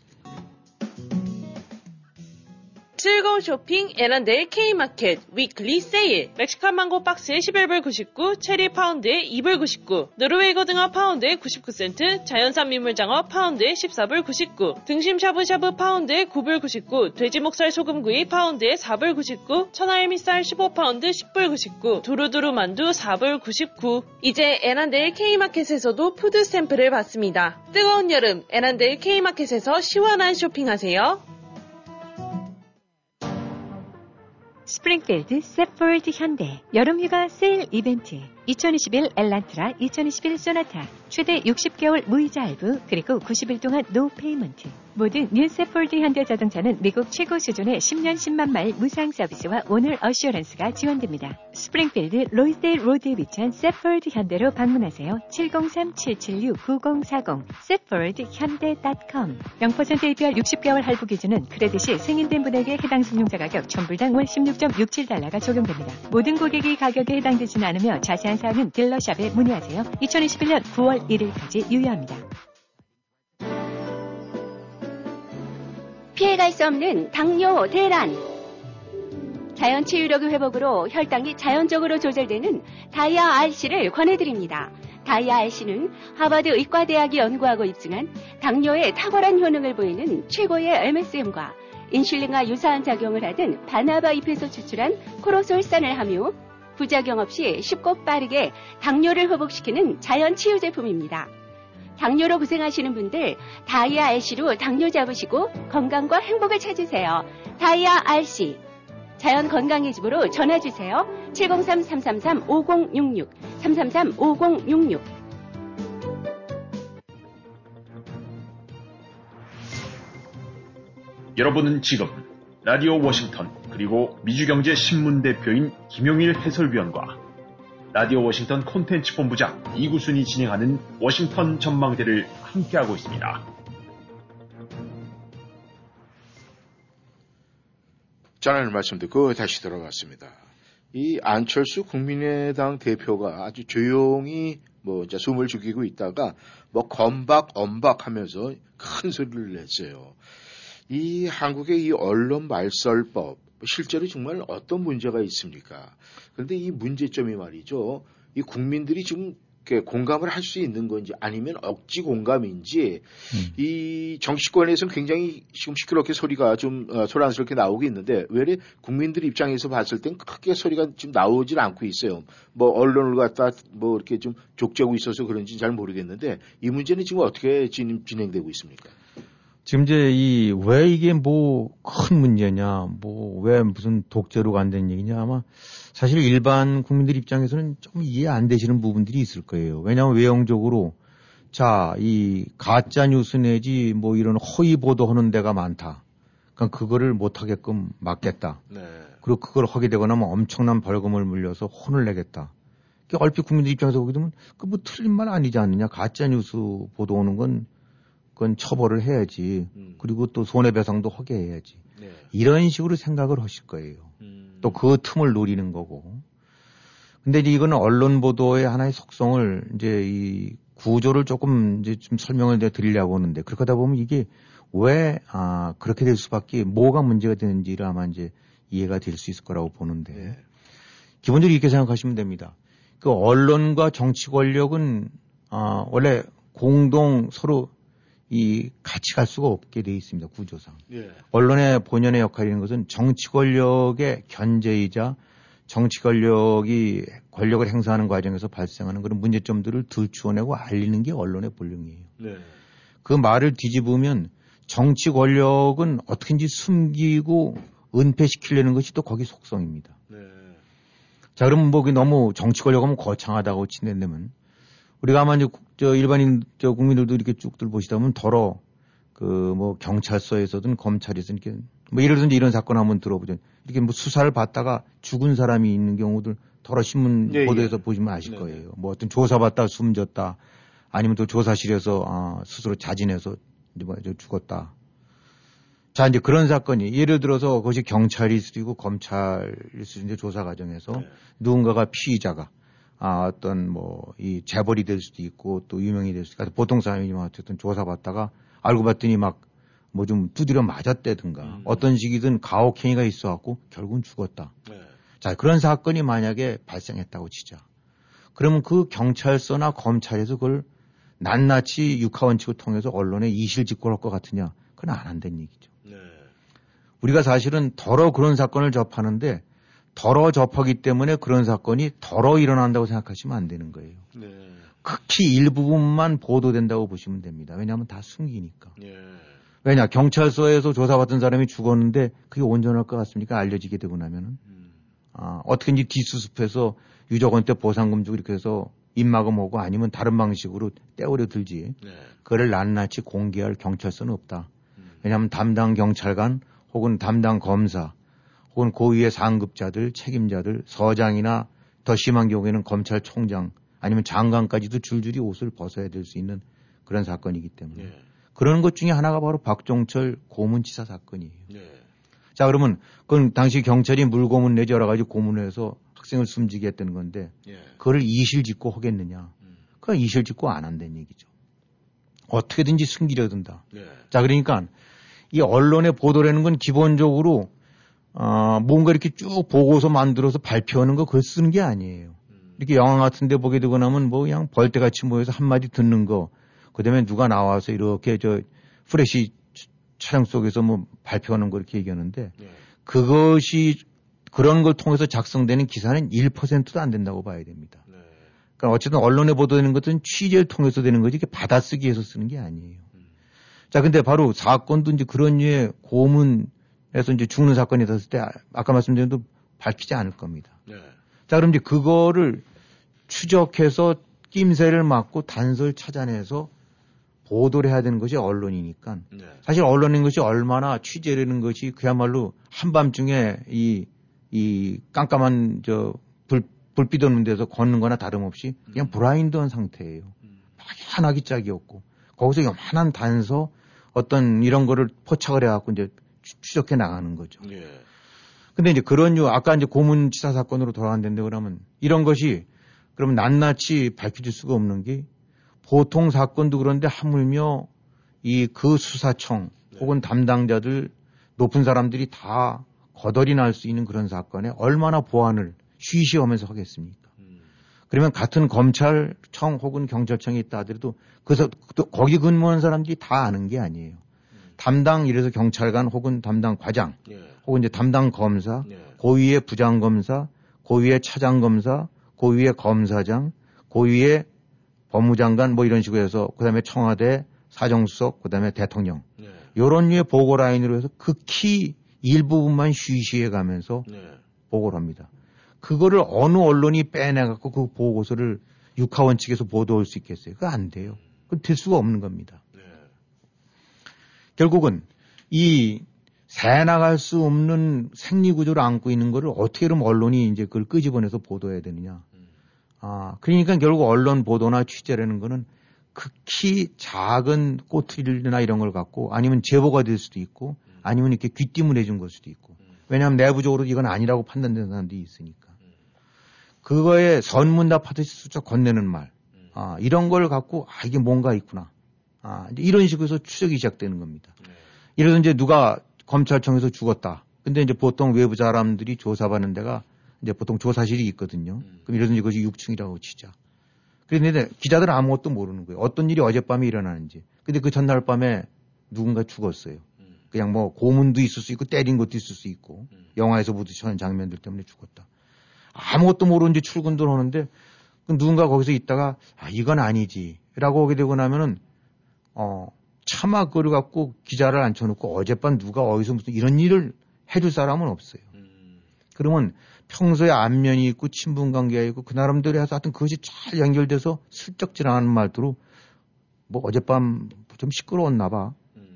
H: 즐거운 쇼핑 에란델 K마켓 위클리 세일. 멕시칸 망고 박스에 십일 불 구십구, 체리 파운드에 이 불 구십구, 노르웨이 고등어 파운드에 구십구 센트, 자연산 민물장어 파운드에 십사 불 구십구, 등심 샤브샤브 파운드에 구 불 구십구, 돼지 목살 소금구이 파운드에 사 불 구십구, 천하의 미쌀 십오 파운드 십 불 구십구, 두루두루 만두 사 불 구십구. 이제 에란델 K마켓에서도 푸드 스탬프를 받습니다. 뜨거운 여름 에란델 K마켓에서 시원한 쇼핑하세요.
F: 스프링필드 세포드 현대 여름휴가 세일 이벤트 이천이십일 엘란트라 이천이십일 소나타 최대 육십 개월 무이자 할부 그리고 구십 일 동안 노 페이먼트. 모든 뉴 세포드 현대자동차는 미국 최고 수준의 십 년 십만 마일 무상 서비스와 오너 어슈어런스가 지원됩니다. 스프링필드 로이스데일 로드에 위치한 세포드 현대로 방문하세요. 칠공삼 칠칠육 구공사공 세포드 현대 닷컴. 영 퍼센트 에이피알 육십 개월 할부 기준은 크레딧이 승인된 분에게 해당 승용차 가격 천불당 월 십육 점 육칠 달러가 적용됩니다. 모든 고객이 가격에 해당되지는 않으며 자세한 사항은 딜러샵에 문의하세요. 이천이십일 년 구월 일일까지 유효합니다.
I: 피해갈 수 없는 당뇨 대란. 자연 치유력의 회복으로 혈당이 자연적으로 조절되는 다이아 알씨를 권해드립니다. 다이아 알씨는 하버드 의과대학이 연구하고 입증한 당뇨에 탁월한 효능을 보이는 최고의 엠에스엠과 인슐린과 유사한 작용을 하던 바나바 잎에서 추출한 코로솔산을 함유, 부작용 없이 쉽고 빠르게 당뇨를 회복시키는 자연 치유 제품입니다. 당뇨로 고생하시는 분들 다이아 알씨로 당뇨 잡으시고 건강과 행복을 찾으세요. 다이아 알씨. 자연 건강의 집으로 전화주세요. 칠공삼 삼삼삼 오공육육 삼삼삼 오공육육.
B: 여러분은 지금 라디오 워싱턴 그리고 미주경제신문 대표인 김용일 해설위원과 라디오 워싱턴 콘텐츠 본부장 이구순이 진행하는 워싱턴 전망대를 함께하고 있습니다.
C: 전하는 말씀 듣고 다시 돌아왔습니다. 이 안철수 국민의당 대표가 아주 조용히 뭐 이제 숨을 죽이고 있다가 뭐 건박 엄박 하면서 큰 소리를 냈어요. 이 한국의 이 언론 말설법 실제로 정말 어떤 문제가 있습니까? 그런데 이 문제점이 말이죠. 이 국민들이 지금 공감을 할 수 있는 건지 아니면 억지 공감인지 음. 이 정치권에서는 굉장히 지금 시끄럽게 소리가 좀 어, 소란스럽게 나오고 있는데 왜 국민들 입장에서 봤을 땐 크게 소리가 지금 나오질 않고 있어요. 뭐 언론을 갖다 뭐 이렇게 좀 족죄고 있어서 그런지 잘 모르겠는데 이 문제는 지금 어떻게 진, 진행되고 있습니까?
D: 지금 이제 이 왜 이게 뭐 큰 문제냐, 뭐 왜 무슨 독재로 간다는 얘기냐 아마 사실 일반 국민들 입장에서는 좀 이해 안 되시는 부분들이 있을 거예요. 왜냐하면 외형적으로 자, 이 가짜 뉴스 내지 뭐 이런 허위 보도하는 데가 많다. 그러니까 그거를 못 하게끔 막겠다.
C: 네.
D: 그리고 그걸 하게 되거나 하면 엄청난 벌금을 물려서 혼을 내겠다. 얼핏 국민들 입장에서 보게 되면 그 뭐 틀린 말 아니지 않느냐. 가짜 뉴스 보도하는 건 그건 처벌을 해야지. 음. 그리고 또 손해배상도 하게 해야지. 네. 이런 식으로 생각을 하실 거예요. 음. 또 그 틈을 노리는 거고. 근데 이제 이거는 언론 보도의 하나의 속성을 이제 이 구조를 조금 이제 좀 설명을 드리려고 하는데 그렇게 하다 보면 이게 왜, 아, 그렇게 될 수밖에 뭐가 문제가 되는지를 아마 이제 이해가 될 수 있을 거라고 보는데. 네. 기본적으로 이렇게 생각하시면 됩니다. 그 언론과 정치 권력은, 아, 원래 공동 서로 이 같이 갈 수가 없게 돼 있습니다. 구조상. 예. 언론의 본연의 역할이라는 것은 정치 권력의 견제이자 정치 권력이 권력을 행사하는 과정에서 발생하는 그런 문제점들을 들추어내고 알리는 게 언론의 본능이에요.
C: 네.
D: 그 말을 뒤집으면 정치 권력은 어떻게든지 숨기고 은폐시키려는 것이 또 거기 속성입니다.
C: 네.
D: 자, 그러면 뭐 너무 정치 권력하면 거창하다고 친다면 우리가 아마 이제 저 일반인 저 국민들도 이렇게 쭉들 보시다 보면 더러 그 뭐 경찰서에서든 검찰에서든 이렇게 뭐 예를 들어서 이런 사건 한번 들어보죠. 이렇게 뭐 수사를 받다가 죽은 사람이 있는 경우들 더러 신문
C: 네,
D: 보도에서
C: 예.
D: 보시면 아실
C: 네,
D: 거예요. 뭐 어떤 조사받다 숨졌다 아니면 또 조사실에서 아, 스스로 자진해서 이제 뭐 죽었다. 자, 이제 그런 사건이 예를 들어서 그것이 경찰일 수도 있고 검찰일 수도 있는데 조사 과정에서
C: 네.
D: 누군가가 피의자가 아, 어떤 뭐 이 재벌이 될 수도 있고 또 유명이 될 수도 있고 보통 사람이지만 어쨌든 조사받다가 알고 봤더니 막 뭐 좀 두드려 맞았다든가
C: 음.
D: 어떤 식이든 가혹행위가 있어갖고 결국은 죽었다.
C: 네.
D: 자, 그런 사건이 만약에 발생했다고 치자. 그러면 그 경찰서나 검찰에서 그걸 낱낱이 육하원칙을 통해서 언론에 이실직고할 것 같으냐? 그건 안 한다는 얘기죠.
C: 네.
D: 우리가 사실은 덜어 그런 사건을 접하는데 덜어 접하기 때문에 그런 사건이 덜어 일어난다고 생각하시면 안 되는 거예요.
C: 네.
D: 극히 일부분만 보도된다고 보시면 됩니다. 왜냐하면 다 숨기니까.
C: 예.
D: 왜냐, 경찰서에서 조사받은 사람이 죽었는데 그게 온전할 것 같습니까? 알려지게 되고 나면은.
C: 음.
D: 아, 어떻게든지 뒷수습해서 유족한테 보상금 주고 이렇게 해서 입막음 오고 아니면 다른 방식으로 떼오려 들지.
C: 네.
D: 그를 낱낱이 공개할 경찰서는 없다.
C: 음.
D: 왜냐하면 담당 경찰관 혹은 담당 검사 혹은 고위의 상급자들, 책임자들, 서장이나 더 심한 경우에는 검찰총장 아니면 장관까지도 줄줄이 옷을 벗어야 될 수 있는 그런 사건이기 때문에.
C: 예.
D: 그런 것 중에 하나가 바로 박종철 고문치사 사건이에요.
C: 예.
D: 자, 그러면 그건 당시 경찰이 물고문 내지 여러 가지 고문을 해서 학생을 숨지게 했다는 건데
C: 예.
D: 그걸 이실직고 하겠느냐.
C: 음.
D: 그건 이실직고 안 한다는 얘기죠. 어떻게든지 숨기려 든다.
C: 예.
D: 자, 그러니까 이 언론에 보도라는 건 기본적으로 어, 뭔가 이렇게 쭉 보고서 만들어서 발표하는 거 그걸 쓰는 게 아니에요.
C: 음.
D: 이렇게 영화 같은 데 보게 되고 나면 뭐 그냥 벌떼같이 모여서 한마디 듣는 거 그 다음에 누가 나와서 이렇게 저 프레시 촬영 속에서 뭐 발표하는 거 이렇게 얘기하는데
C: 예.
D: 그것이 그런 걸 통해서 작성되는 기사는 일 퍼센트도 안 된다고 봐야 됩니다.
C: 네.
D: 그러니까 어쨌든 언론에 보도되는 것은 취재를 통해서 되는 거지 이게 받아쓰기해서 쓰는 게 아니에요.
C: 음.
D: 자, 근데 바로 사건도 이제 그런 류의 고문에서 이제 죽는 사건이 됐을 때 아까 말씀드린 대로 밝히지 않을 겁니다.
C: 네.
D: 자, 그럼 이제 그거를 추적해서 낌새를 맞고 단서를 찾아내서 보도를 해야 되는 것이 언론이니까
C: 네.
D: 사실 언론인 것이 얼마나 취재라는 것이 그야말로 한밤중에 이, 이 깜깜한 저 불, 불빛 없는 데서 걷는 거나 다름없이 그냥
C: 음.
D: 블라인드한 상태예요.
C: 음.
D: 막연하기 짝이었고 거기서 요만한 단서 어떤 이런 거를 포착을 해갖고 이제 추- 추적해 나가는 거죠.
C: 예.
D: 근데 이제 그런 유, 아까 이제 고문치사 사건으로 돌아간다는데 그러면 이런 것이 그러면 낱낱이 밝혀질 수가 없는 게 보통 사건도 그런데 하물며 이 그 수사청
C: 네.
D: 혹은 담당자들 높은 사람들이 다 거덜이 날 수 있는 그런 사건에 얼마나 보안을 쉬쉬하면서 하겠습니까?
C: 음.
D: 그러면 같은 검찰청 혹은 경찰청에 있다 하더라도 그래서 또 거기 근무하는 사람들이 다 아는 게 아니에요.
C: 음.
D: 담당 이래서 경찰관 혹은 담당 과장
C: 예.
D: 혹은 이제 담당 검사
C: 예.
D: 고위의 부장검사, 고위의 차장검사, 고위의 검사장, 고위의 법무장관 뭐 이런 식으로 해서 그다음에 청와대 사정수석, 그다음에 대통령
C: 예.
D: 이런 류의 보고 라인으로 해서 극히 일부분만 쉬쉬해 가면서
C: 예.
D: 보고를 합니다. 그거를 어느 언론이 빼내갖고 그 보고서를 육하원칙에서 보도할 수 있겠어요? 그거 안 돼요. 그건 될 수가 없는 겁니다.
C: 예.
D: 결국은 이 새 나갈 수 없는 생리구조를 안고 있는 거를 어떻게 그러면 언론이 이제 그걸 끄집어내서 보도해야 되느냐.
C: 음.
D: 아, 그러니까 결국 언론 보도나 취재라는 거는 극히 작은 꼬투리나 이런 걸 갖고 아니면 제보가 될 수도 있고
C: 음.
D: 아니면 이렇게 귀띔을 해준 걸 수도 있고
C: 음.
D: 왜냐하면 내부적으로 이건 아니라고 판단되는 사람들이 있으니까.
C: 음.
D: 그거에 선문답하듯이 수작 건네는 말.
C: 음.
D: 아, 이런 걸 갖고 아, 이게 뭔가 있구나. 아, 이제 이런 식으로 해서 추적이 시작되는 겁니다.
C: 예.
D: 이래서 이제 누가 검찰청에서 죽었다. 근데 이제 보통 외부 사람들이 조사받는 데가 이제 보통 조사실이 있거든요.
C: 음.
D: 그럼 이래서 이것이 육 층이라고 치자. 그런데 기자들은 아무것도 모르는 거예요. 어떤 일이 어젯밤에 일어나는지. 근데 그 전날 밤에 누군가 죽었어요.
C: 음.
D: 그냥 뭐 고문도 있을 수 있고 때린 것도 있을 수 있고
C: 음.
D: 영화에서 보듯이 하는 장면들 때문에 죽었다. 아무것도 모르는지 출근도 하는데 누군가 거기서 있다가 아, 이건 아니지. 라고 하게 되고 나면은, 어, 차마 그걸 갖고 기자를 앉혀놓고 어젯밤 누가 어디서 무슨 이런 일을 해줄 사람은 없어요. 음. 그러면 평소에 안면이 있고 친분관계가 있고 그 나름대로 해서 하여튼 그것이 잘 연결돼서 슬쩍 지나가는 말투로 뭐 어젯밤 좀 시끄러웠나 봐. 음.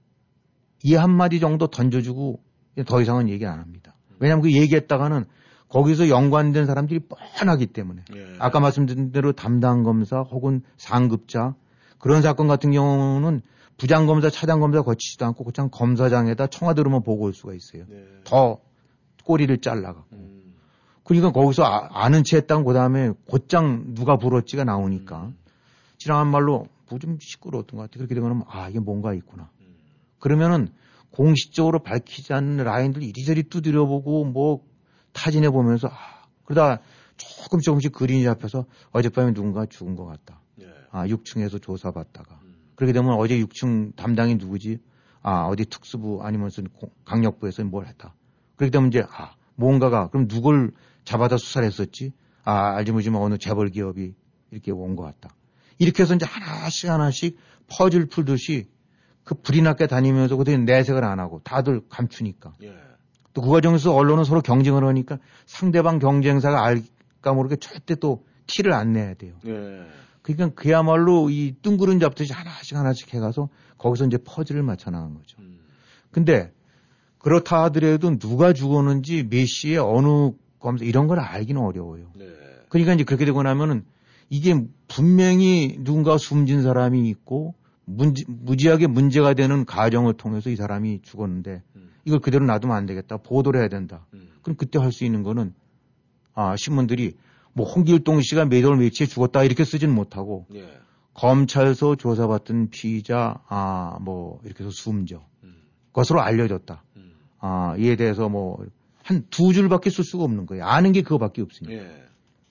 D: 이 한마디 정도 던져주고 더 이상은 얘기 안 합니다. 왜냐하면 그 얘기했다가는 거기서 연관된 사람들이 뻔하기 때문에 예. 아까 말씀드린 대로 담당 검사 혹은 상급자 그런 사건 같은 경우는 부장검사, 차장검사 거치지도 않고 그냥 검사장에다 청와대로만 보고 올 수가 있어요. 네. 더 꼬리를 잘라가고. 음. 그러니까 거기서 아, 아는 채 했다가 그 다음에 곧장 누가 불었지가 나오니까 음. 지나간 말로 뭐 좀 시끄러웠던 것 같아. 그렇게 되면 아 이게 뭔가 있구나. 음. 그러면은 공식적으로 밝히지 않는 라인들 이리저리 두드려보고 뭐 타진해 보면서 아, 그러다 조금 조금씩 그림이 잡혀서 어젯밤에 누군가 죽은 것 같다. 네. 아 육 층에서 조사받다가. 음. 그렇게 되면 어제 육 층 담당이 누구지? 아, 어디 특수부 아니면 무슨 강력부에서 뭘 했다. 그렇게 되면 이제, 아, 뭔가가, 그럼 누굴 잡아다 수사를 했었지? 아, 알지 모르지만 어느 재벌 기업이 이렇게 온 것 같다. 이렇게 해서 이제 하나씩 하나씩 퍼즐 풀듯이 그 불이 나게 다니면서 그때 내색을 안 하고 다들 감추니까. 예. 또 그 과정에서 언론은 서로 경쟁을 하니까 상대방 경쟁사가 알까 모르게 절대 또 티를 안 내야 돼요. 예. 그러니까 그야말로 이 뜬구름 잡듯이 하나씩 하나씩 해가서 거기서 이제 퍼즐을 맞춰 나간 거죠. 음. 근데 그렇다 하더라도 누가 죽었는지 몇 시에 어느 검사 이런 걸 알기는 어려워요. 네. 그러니까 이제 그렇게 되고 나면은 이게 분명히 누군가 숨진 사람이 있고 문제, 무지하게 문제가 되는 가정을 통해서 이 사람이 죽었는데 음. 이걸 그대로 놔두면 안 되겠다. 보도를 해야 된다. 음. 그럼 그때 할 수 있는 거는 아, 신문들이 뭐 홍길동 씨가 몇 월 며칠에 죽었다 이렇게 쓰지는 못하고 예. 검찰서 조사받던 피의자 아 뭐 이렇게 해서 숨져 음. 것으로 알려졌다. 음. 아 이에 대해서 뭐 한 두 줄밖에 쓸 수가 없는 거예요. 아는 게 그거밖에 없으니까. 예.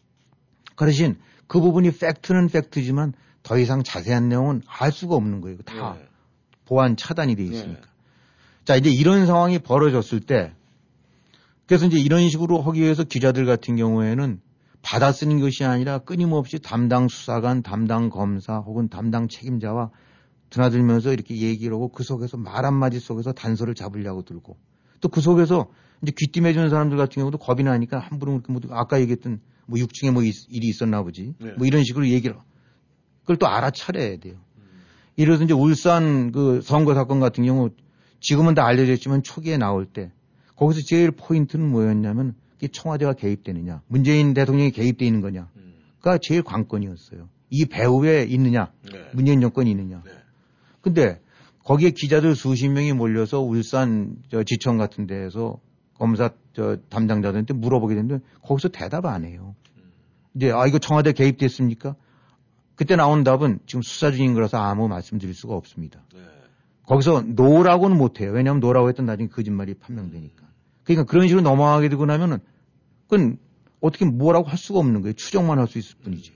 D: 그 대신 그 부분이 팩트는 팩트지만 더 이상 자세한 내용은 알 수가 없는 거예요. 다 예. 보안 차단이 돼 있으니까. 예. 자 이제 이런 상황이 벌어졌을 때 그래서 이제 이런 식으로 하기 위해서 기자들 같은 경우에는 받아쓰는 것이 아니라 끊임없이 담당 수사관, 담당 검사 혹은 담당 책임자와 드나들면서 이렇게 얘기를 하고 그 속에서 말 한마디 속에서 단서를 잡으려고 들고 또 그 속에서 이제 귀띔해주는 사람들 같은 경우도 겁이 나니까 함부로 뭐 아까 얘기했던 뭐 육 층에 뭐 일이 있었나 보지 네. 뭐 이런 식으로 얘기를 그걸 또 알아차려야 돼요. 음. 예를 들어서 이제 울산 그 선거 사건 같은 경우 지금은 다 알려져 있지만 초기에 나올 때 거기서 제일 포인트는 뭐였냐면 청와대가 개입되느냐, 문재인 대통령이 개입돼 있는 거냐가 음. 제일 관건이었어요. 이 배후에 있느냐, 네. 문재인 정권이 있느냐. 네. 근데 거기에 기자들 수십 명이 몰려서 울산 저 지청 같은 데에서 검사 저 담당자들한테 물어보게 됐는데 거기서 대답 안 해요. 음. 이제 아 이거 청와대 개입됐습니까? 그때 나온 답은 지금 수사 중인 거라서 아무 말씀드릴 수가 없습니다. 네. 거기서 노라고는 못해요. 왜냐하면 노라고 했던 나중에 거짓말이 판명되니까. 그러니까 그런 식으로 넘어가게 되고 나면은 그건 어떻게 뭐라고 할 수가 없는 거예요. 추정만 할 수 있을 뿐이지.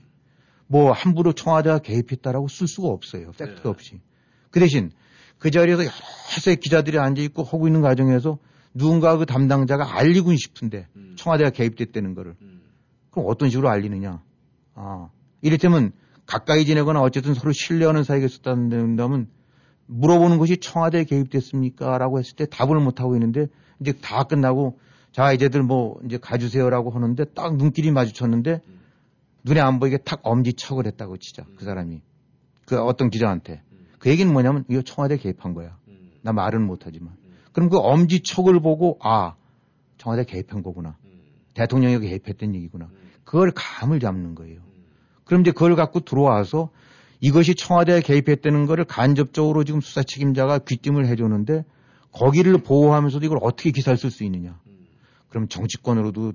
D: 뭐 함부로 청와대가 개입했다라고 쓸 수가 없어요. 팩트 네. 없이. 그 대신 그 자리에서 여러 해서의 기자들이 앉아있고 하고 있는 과정에서 누군가 그 담당자가 알리고 싶은데 음. 청와대가 개입됐다는 거를. 음. 그럼 어떤 식으로 알리느냐. 아, 이를테면 가까이 지내거나 어쨌든 서로 신뢰하는 사이가 있었다면 물어보는 것이 청와대에 개입됐습니까? 라고 했을 때 답을 못하고 있는데 이제 다 끝나고 자, 이제들 뭐 이제 가주세요라고 하는데 딱 눈길이 마주쳤는데 음. 눈에 안 보이게 탁 엄지척을 했다고 치자. 음. 그 사람이. 그 어떤 기자한테. 음. 그 얘기는 뭐냐면 이거 청와대 개입한 거야. 음. 나 말은 못하지만. 음. 그럼 그 엄지척을 보고 아, 청와대 개입한 거구나. 음. 대통령이 개입했던 얘기구나. 음. 그걸 감을 잡는 거예요. 음. 그럼 이제 그걸 갖고 들어와서 이것이 청와대에 개입했다는 거를 간접적으로 지금 수사 책임자가 귀띔을 해줬는데 거기를 보호하면서도 이걸 어떻게 기사를 쓸 수 있느냐. 음. 그럼 정치권으로도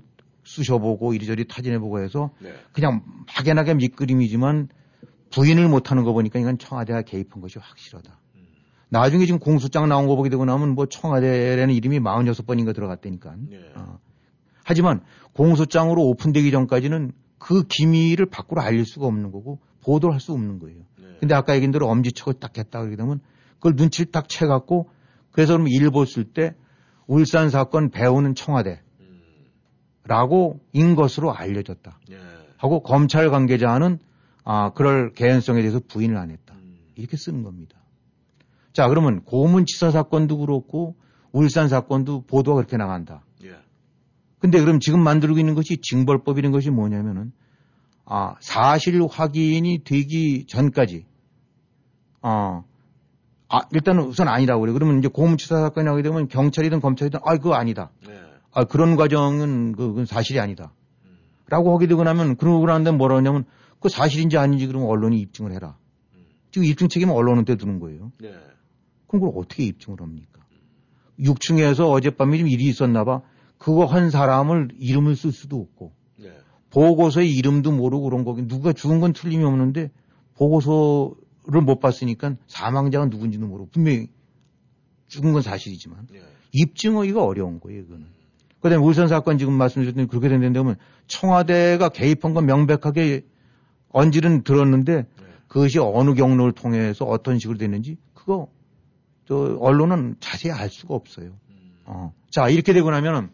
D: 쑤셔보고 이리저리 타진해보고 해서 네. 그냥 막연하게 밑그림이지만 부인을 못하는 거 보니까 이건 청와대가 개입한 것이 확실하다. 음. 나중에 지금 공소장 나온 거 보게 되고 나면 뭐 청와대라는 이름이 사십육 번인가 들어갔다니까. 네. 어. 하지만 공소장으로 오픈되기 전까지는 그 기밀을 밖으로 알릴 수가 없는 거고 보도를 할 수 없는 거예요. 네. 근데 아까 얘기한 대로 엄지척을 딱 했다 그러게 되면 그걸 눈치를 딱 채갖고 그래서 그럼 일보 쓸 때 울산 사건 배우는 청와대. 음. 라고 인 것으로 알려졌다.
C: 예.
D: 하고 검찰 관계자는 아, 그럴 개연성에 대해서 부인을 안 했다.
C: 음.
D: 이렇게 쓰는 겁니다. 자, 그러면 고문치사 사건도 그렇고 울산 사건도 보도가 그렇게 나간다.
C: 예.
D: 근데 그럼 지금 만들고 있는 것이 징벌법이라는 것이 뭐냐면은 아, 사실 확인이 되기 전까지 어, 아, 일단은 우선 아니라고 그래. 그러면 이제 고문치사 사건이 나오게 되면 경찰이든 검찰이든 아, 그거 아니다.
C: 예.
D: 아, 그런 과정은 그건 사실이 아니다. 음. 라고 하게 되고 나면 그러고 나는데 뭐라 하냐면 그 사실인지 아닌지 그러면 언론이 입증을 해라. 음. 지금 입증 책임은 언론한테 두는 거예요.
C: 예.
D: 그럼 그걸 어떻게 입증을 합니까? 음. 육 층에서 어젯밤에 좀 일이 있었나 봐. 그거 한 사람을 이름을 쓸 수도 없고. 예. 보고서에 이름도 모르고 그런 거기 누가 죽은 건 틀림이 없는데 보고서를 못 봤으니까 사망자가 누군지도 모르고 분명히 죽은 건 사실이지만 예. 입증하기가 어려운 거예요. 그거는. 음. 그 다음에 울산 사건 지금 말씀드렸더니 그렇게 된다면 청와대가 개입한 건 명백하게 언질은 들었는데 네. 그것이 어느 경로를 통해서 어떤 식으로 됐는지 그거 저 언론은 자세히 알 수가 없어요. 음. 어. 자, 이렇게 되고 나면은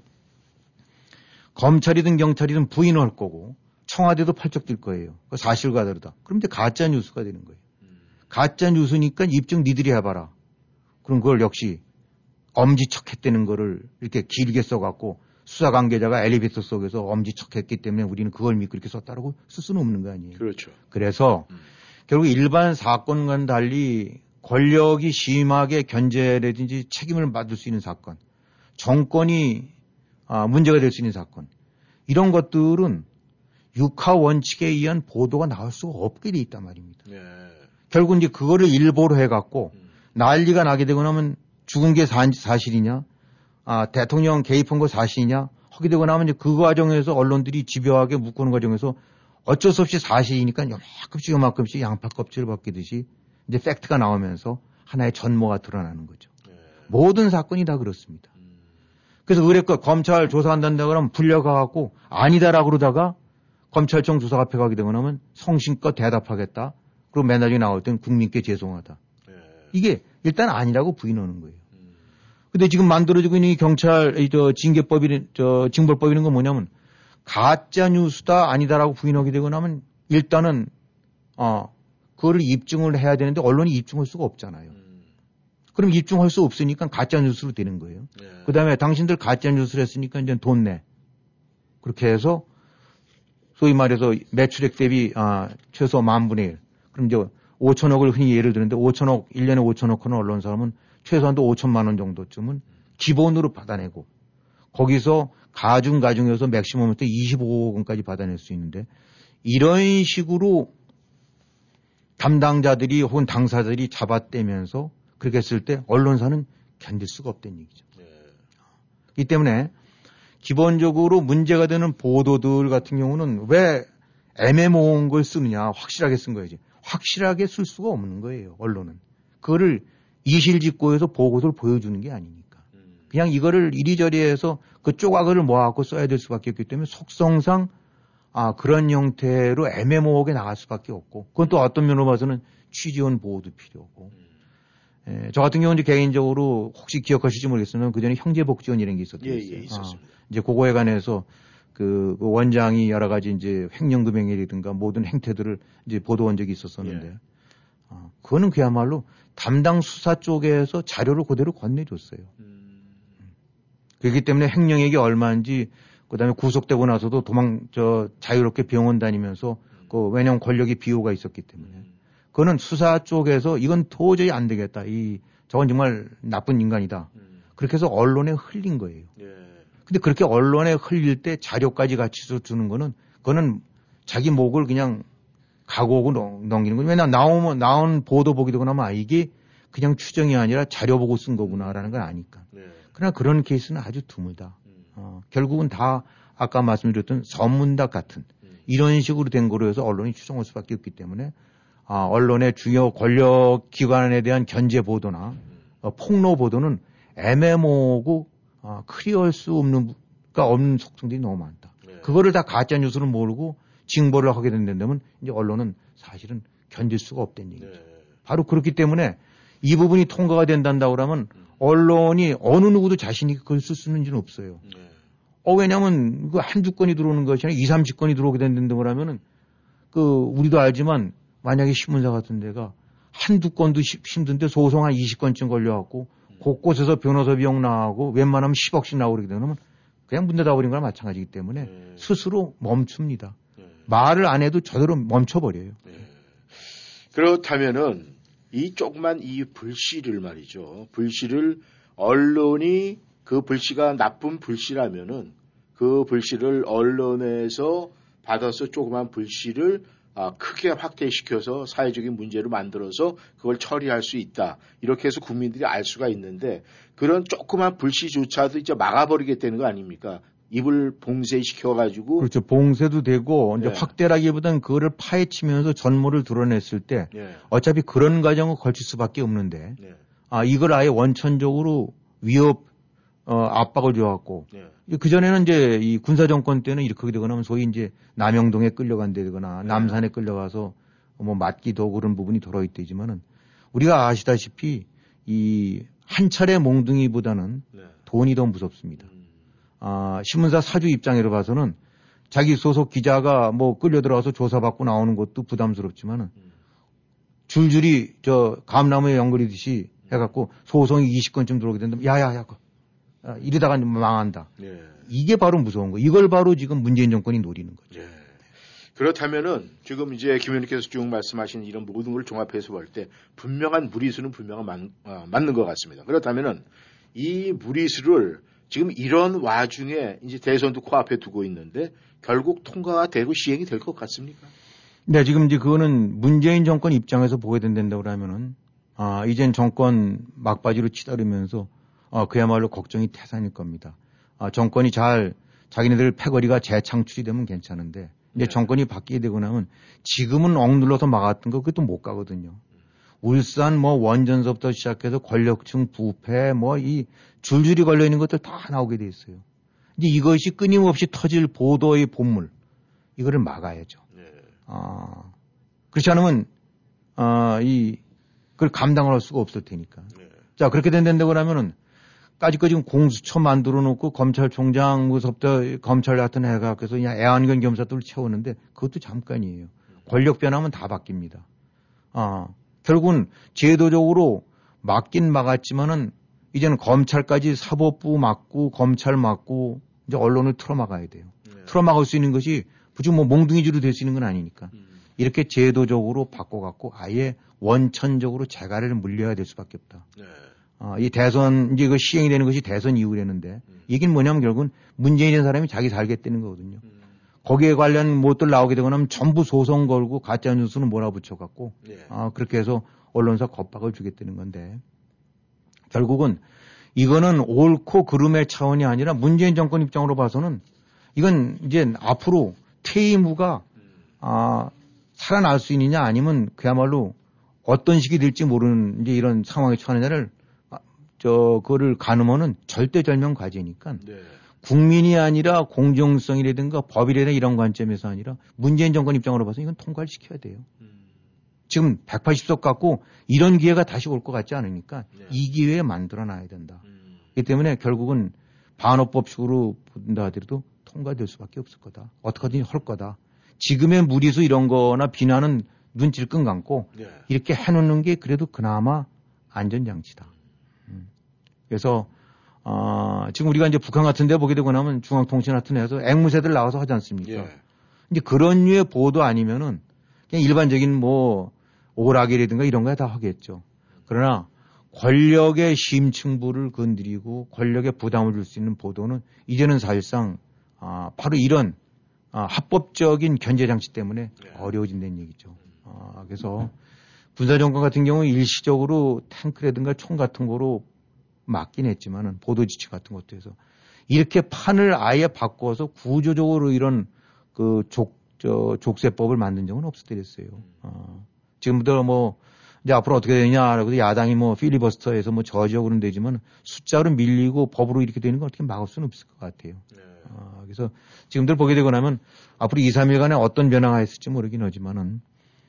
D: 검찰이든 경찰이든 부인을 할 거고 청와대도 팔쩍 뛸 거예요. 그 사실과 다르다. 그럼 이제 가짜 뉴스가 되는 거예요. 음. 가짜 뉴스니까 입증 니들이 해봐라. 그럼 그걸 역시 엄지척했다는 거를 이렇게 길게 써갖고 수사 관계자가 엘리베이터 속에서 엄지척했기 때문에 우리는 그걸 믿고 이렇게 썼다라고 쓸 수는 없는 거 아니에요.
C: 그렇죠.
D: 그래서 음. 결국 일반 사건과는 달리 권력이 심하게 견제라든지 책임을 받을 수 있는 사건, 정권이 아, 문제가 될 수 있는 사건, 이런 것들은 육하 원칙에 의한 보도가 나올 수 없게 돼 있단 말입니다. 예. 결국 이제 그거를 일보로 해갖고 음. 난리가 나게 되고 나면 죽은 게 사, 사실이냐, 아, 대통령 개입한 거 사실이냐, 하게 되고 나면 이제 그 과정에서 언론들이 집요하게 묶는 과정에서 어쩔 수 없이 사실이니까 요만큼씩 요만큼씩 양파 껍질을 벗기듯이 이제 팩트가 나오면서 하나의 전모가 드러나는 거죠. 네. 모든 사건이 다 그렇습니다. 음. 그래서 의뢰껏 검찰 조사한다고 그러면 불려가갖고 아니다라고 그러다가 검찰청 조사 앞에 가게 되고 나면 성심껏 대답하겠다. 그리고 맨 나중에 나올 땐 국민께 죄송하다. 네. 이게 일단 아니라고 부인하는 거예요. 음. 근데 지금 만들어지고 있는 이 경찰, 이 저 징계법이, 저 징벌법 이런 건 뭐냐면 가짜 뉴스다 아니다라고 부인하게 되고 나면 일단은 어 그거를 입증을 해야 되는데 언론이 입증할 수가 없잖아요. 음. 그럼 입증할 수 없으니까 가짜 뉴스로 되는 거예요. 네. 그다음에 당신들 가짜 뉴스를 했으니까 이제 돈 내. 그렇게 해서 소위 말해서 매출액 대비 아 최소 만분의 일. 그럼 이제 오천억을 흔히 예를 드는데 오천억 일 년에 오천억 하는 언론사람은 최소한도 오천만 원 정도쯤은 기본으로 받아내고 거기서 가중 가중해서 맥시멈 때 이십오억 원까지 받아낼 수 있는데 이런 식으로 담당자들이 혹은 당사자들이 잡아떼면서 그렇게 했을 때 언론사는 견딜 수가 없다는 얘기죠. 네. 이 때문에 기본적으로 문제가 되는 보도들 같은 경우는 왜 애매모호한 걸 쓰느냐, 확실하게 쓴 거야지. 확실하게 쓸 수가 없는 거예요, 언론은. 그거를 이실직고해서 보고서를 보여주는 게 아니니까. 그냥 이거를 이리저리 해서 그 조각을 모아갖고 써야 될 수밖에 없기 때문에 속성상 아, 그런 형태로 애매모호하게 나갈 수밖에 없고, 그건 또 어떤 면으로 봐서는 취지원 보호도 필요하고. 음. 에, 저 같은 경우는 이제 개인적으로 혹시 기억하실지 모르겠으면 그 전에 형제복지원이라는 게 있었어요.
C: 예, 예, 있었습니다.
D: 아, 이제 그거에 관해서 그, 그 원장이 여러 가지 이제 횡령금행이라든가 모든 행태들을 이제 보도한 적이 있었었는데, 예. 아, 그거는 그야말로 담당 수사 쪽에서 자료를 그대로 건네줬어요. 음. 그렇기 때문에 횡령액이 얼마인지 그 다음에 구속되고 나서도 도망, 저, 자유롭게 병원 다니면서, 음. 그, 왜냐면 권력이 비호가 있었기 때문에. 음. 그거는 수사 쪽에서 이건 도저히 안 되겠다. 이, 저건 정말 나쁜 인간이다. 음. 그렇게 해서 언론에 흘린 거예요. 예. 근데 그렇게 언론에 흘릴 때 자료까지 같이 주는 거는, 그거는 자기 목을 그냥 각오하고 넘기는 거예요. 왜냐면 나오면, 나온 보도 보게 되고 나면 아, 이게 그냥 추정이 아니라 자료 보고 쓴 거구나라는 걸 아니까. 예. 그러나 그런 케이스는 아주 드물다. 어, 결국은 다 아까 말씀드렸던 선문답 같은 이런 식으로 된 거로 해서 언론이 추정할 수밖에 없기 때문에 아, 언론의 중요 권력 기관에 대한 견제 보도나 어, 폭로 보도는 애매모호고 어, 클리어할 수 없는 가 없는 속성들이 너무 많다. 네. 그거를 다 가짜 뉴스를 모르고 징벌을 하게 된다면 이제 언론은 사실은 견딜 수가 없다는 얘기죠. 네. 바로 그렇기 때문에 이 부분이 통과가 된단다고 그러면 음. 언론이 어느 누구도 자신이 그걸 쓸 수는 없어요. 네. 어, 왜냐면 그 한두 건이 들어오는 것이 아니라 이삼십 건이 들어오게 된다는 걸 하면은 그 우리도 알지만 만약에 신문사 같은 데가 한두 건도 힘든데 소송 한 이십 건쯤 걸려갖고 곳곳에서 변호사 비용 나가고 웬만하면 십억씩 나오게 되면 그냥 문 닫아버린 거랑 마찬가지이기 때문에 네. 스스로 멈춥니다. 네. 말을 안 해도 저대로 멈춰버려요. 네.
C: 그렇다면은 이 조그만 이 불씨를 말이죠. 불씨를 언론이 그 불씨가 나쁜 불씨라면은 그 불씨를 언론에서 받아서 조그만 불씨를 아, 크게 확대시켜서 사회적인 문제로 만들어서 그걸 처리할 수 있다. 이렇게 해서 국민들이 알 수가 있는데 그런 조그만 불씨조차도 이제 막아버리겠다는 거 아닙니까? 입을 봉쇄시켜가지고.
D: 그렇죠. 봉쇄도 되고 이제 네. 확대라기보다는 그거를 파헤치면서 전모를 드러냈을 때 네. 어차피 그런 과정을 거칠 수밖에 없는데 네. 아, 이걸 아예 원천적으로 위협 어, 압박을 줘갖고 네. 그전에는 이제 이 군사정권 때는 이렇게 되거나 하면 소위 이제 남영동에 끌려간다거나 네. 남산에 끌려가서 뭐 맞기도 그런 부분이 들어있대지만은 우리가 아시다시피 이 한 차례 몽둥이보다는 네. 돈이 더 무섭습니다. 음. 아, 신문사 사주 입장으로 봐서는 자기 소속 기자가 뭐 끌려 들어가서 조사받고 나오는 것도 부담스럽지만은 음. 줄줄이 저 감나무에 연결이듯이 해갖고 소송이 이십 건쯤 들어오게 된다면 야야야 아, 이러다가 망한다. 네. 이게 바로 무서운 거. 이걸 바로 지금 문재인 정권이 노리는 거죠. 네.
C: 그렇다면은 지금 이제 김 의원님께서 쭉 말씀하신 이런 모든 걸 종합해서 볼 때 분명한 무리수는 분명한 맞, 어, 맞는 것 같습니다. 그렇다면은 이 무리수를 지금 이런 와중에 이제 대선도 코앞에 두고 있는데 결국 통과가 되고 시행이 될 것 같습니까?
D: 네, 지금 이제 그거는 문재인 정권 입장에서 보게 된다고 하면은 아, 이젠 정권 막바지로 치달으면서 어, 그야말로 걱정이 태산일 겁니다. 아, 정권이 잘 자기네들 패거리가 재창출이 되면 괜찮은데 이제 네. 정권이 바뀌게 되고 나면 지금은 억눌러서 막았던 거 그것도 못 가거든요. 울산 뭐 원전서부터 시작해서 권력층 부패 뭐 이 줄줄이 걸려 있는 것들 다 나오게 돼 있어요. 이제 이것이 끊임없이 터질 보도의 본물 이거를 막아야죠. 네. 아, 그렇지 않으면 아, 이 그걸 감당을 할 수가 없을 테니까. 네. 자 그렇게 된다고 하면은 까짓거 지금 공수처 만들어 놓고 검찰총장 무섭다 검찰 같은 애가 그래서 그냥 애완견 검사들을 채우는데 그것도 잠깐이에요. 권력 변하면 다 바뀝니다. 아, 결국은 제도적으로 막긴 막았지만은 이제는 검찰까지 사법부 막고 검찰 막고 이제 언론을 틀어막아야 돼요. 네. 틀어막을 수 있는 것이 굳이 뭐 몽둥이주로 될 수 있는 건 아니니까 음. 이렇게 제도적으로 바꿔갖고 아예 원천적으로 재갈을 물려야 될 수밖에 없다. 네. 어, 이 대선, 이제 이거 시행이 되는 것이 대선 이후라는데, 음. 이게 뭐냐면 결국은 문재인이라는 사람이 자기 살겠다는 거거든요. 음. 거기에 관련 못들 나오게 되거나 하면 전부 소송 걸고 가짜 뉴스는 몰아붙여갖고, 네. 어, 그렇게 해서 언론사 겁박을 주겠다는 건데, 결국은 이거는 옳고 그름의 차원이 아니라 문재인 정권 입장으로 봐서는 이건 이제 앞으로 퇴임 후가, 아, 살아날 수 있느냐 아니면 그야말로 어떤 식이 될지 모르는 이제 이런 상황에 처하느냐를 저, 그거를 가늠하는 절대절명 과제니까 네. 국민이 아니라 공정성이라든가 법이라든가 이런 관점에서 아니라 문재인 정권 입장으로 봐서 이건 통과를 시켜야 돼요. 음. 지금 백팔십 석 갖고 이런 기회가 다시 올 것 같지 않으니까 네. 이 기회에 만들어 놔야 된다. 음. 그렇기 때문에 결국은 반어법식으로 본다 하더라도 통과될 수밖에 없을 거다. 어떻게든 할 거다. 지금의 무리수 이런 거나 비난은 눈 질끈 감고 네. 이렇게 해놓는 게 그래도 그나마 안전장치다. 그래서 어, 지금 우리가 이제 북한 같은 데 보게 되고 나면 중앙통신 같은 데서 앵무새들 나와서 하지 않습니까? 예. 이제 그런 류의 보도 아니면은 그냥 일반적인 뭐 오락이라든가 이런 거에 다 하겠죠. 그러나 권력의 심층부를 건드리고 권력에 부담을 줄 수 있는 보도는 이제는 사실상 아, 바로 이런 아, 합법적인 견제장치 때문에 예. 어려워진다는 얘기죠. 아, 그래서 군사정권 같은 경우 일시적으로 탱크라든가 총 같은 거로 맞긴 했지만은 보도 지침 같은 것도 해서 이렇게 판을 아예 바꿔서 구조적으로 이런 그 족, 저, 족쇄법을 만든 적은 없었더랬어요. 어, 지금부터 뭐 이제 앞으로 어떻게 되냐라고 야당이 뭐 필리버스터에서 뭐 저지하고 그런 되지만 숫자로 밀리고 법으로 이렇게 되는 건 어떻게 막을 수는 없을 것 같아요. 네. 어, 그래서 지금들 보게 되고 나면 앞으로 이, 삼 일간에 어떤 변화가 있을지 모르긴 하지만은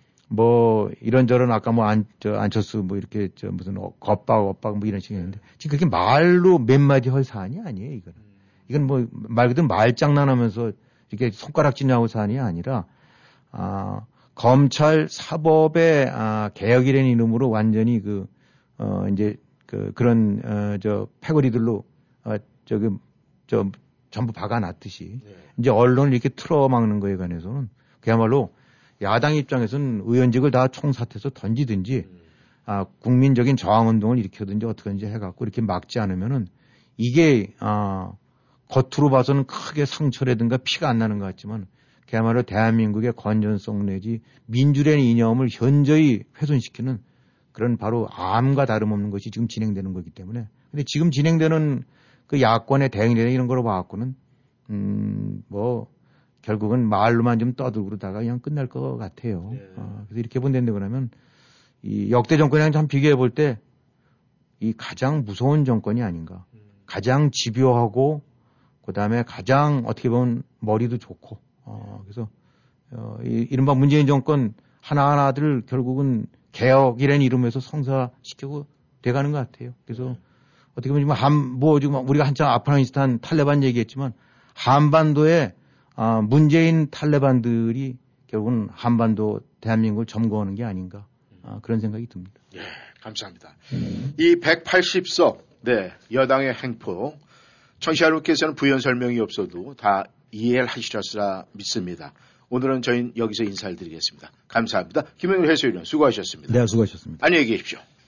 D: 뭐 이런저런 아까 뭐 안 저 안철수 뭐 이렇게 저 무슨 겁박 엇박 뭐 이런 식이 있는데 지금 그게 말로 몇 마디 할 사안이 아니에요 이거는. 이건 뭐 말 그대로 말장난하면서 이렇게 손가락질하고 사안이 아니라 아, 검찰 사법의 아, 개혁이라는 이름으로 완전히 그 어, 이제 그 그런 어, 저 패거리들로 어, 저기 저 전부 박아놨듯이 네. 이제 언론을 이렇게 틀어막는 거에 관해서는 그야말로 야당 입장에서는 의원직을 다 총사퇴해서 던지든지 음. 아, 국민적인 저항운동을 일으켜든지 어떻게든지 해갖고 이렇게 막지 않으면은 이게 아, 겉으로 봐서는 크게 상처라든가 피가 안 나는 것 같지만 그야말로 대한민국의 건전성 내지 민주라는 이념을 현저히 훼손시키는 그런 바로 암과 다름없는 것이 지금 진행되는 거기 때문에 근데 지금 진행되는 그 야권의 대응이나 이런 거로 봐갖고는 음, 뭐 결국은 말로만 좀 떠들고 그러다가 그냥 끝날 것 같아요. 네. 어, 그래서 이렇게 본다는데 그러면 이 역대 정권이랑 참 비교해 볼 때 이 가장 무서운 정권이 아닌가. 음. 가장 집요하고 그다음에 가장 어떻게 보면 머리도 좋고 어, 그래서 어, 이, 이른바 문재인 정권 하나하나들 결국은 개혁이라는 이름에서 성사시키고 돼가는 것 같아요. 그래서 어떻게 보면 지금 한, 뭐 지금 우리가 한참 아프가니스탄 탈레반 얘기했지만 한반도에 아, 문재인 탈레반들이 결국은 한반도 대한민국을 점거하는 게 아닌가 아, 그런 생각이 듭니다.
C: 예, 감사합니다. 음. 이 백팔십 석 네, 여당의 행포 청취자 여러분께서는 부연 설명이 없어도 다 이해를 하시리라 믿습니다. 오늘은 저희는 여기서 인사를 드리겠습니다. 감사합니다. 김영일 해설위원 수고하셨습니다.
D: 네, 수고하셨습니다.
C: 안녕히 계십시오.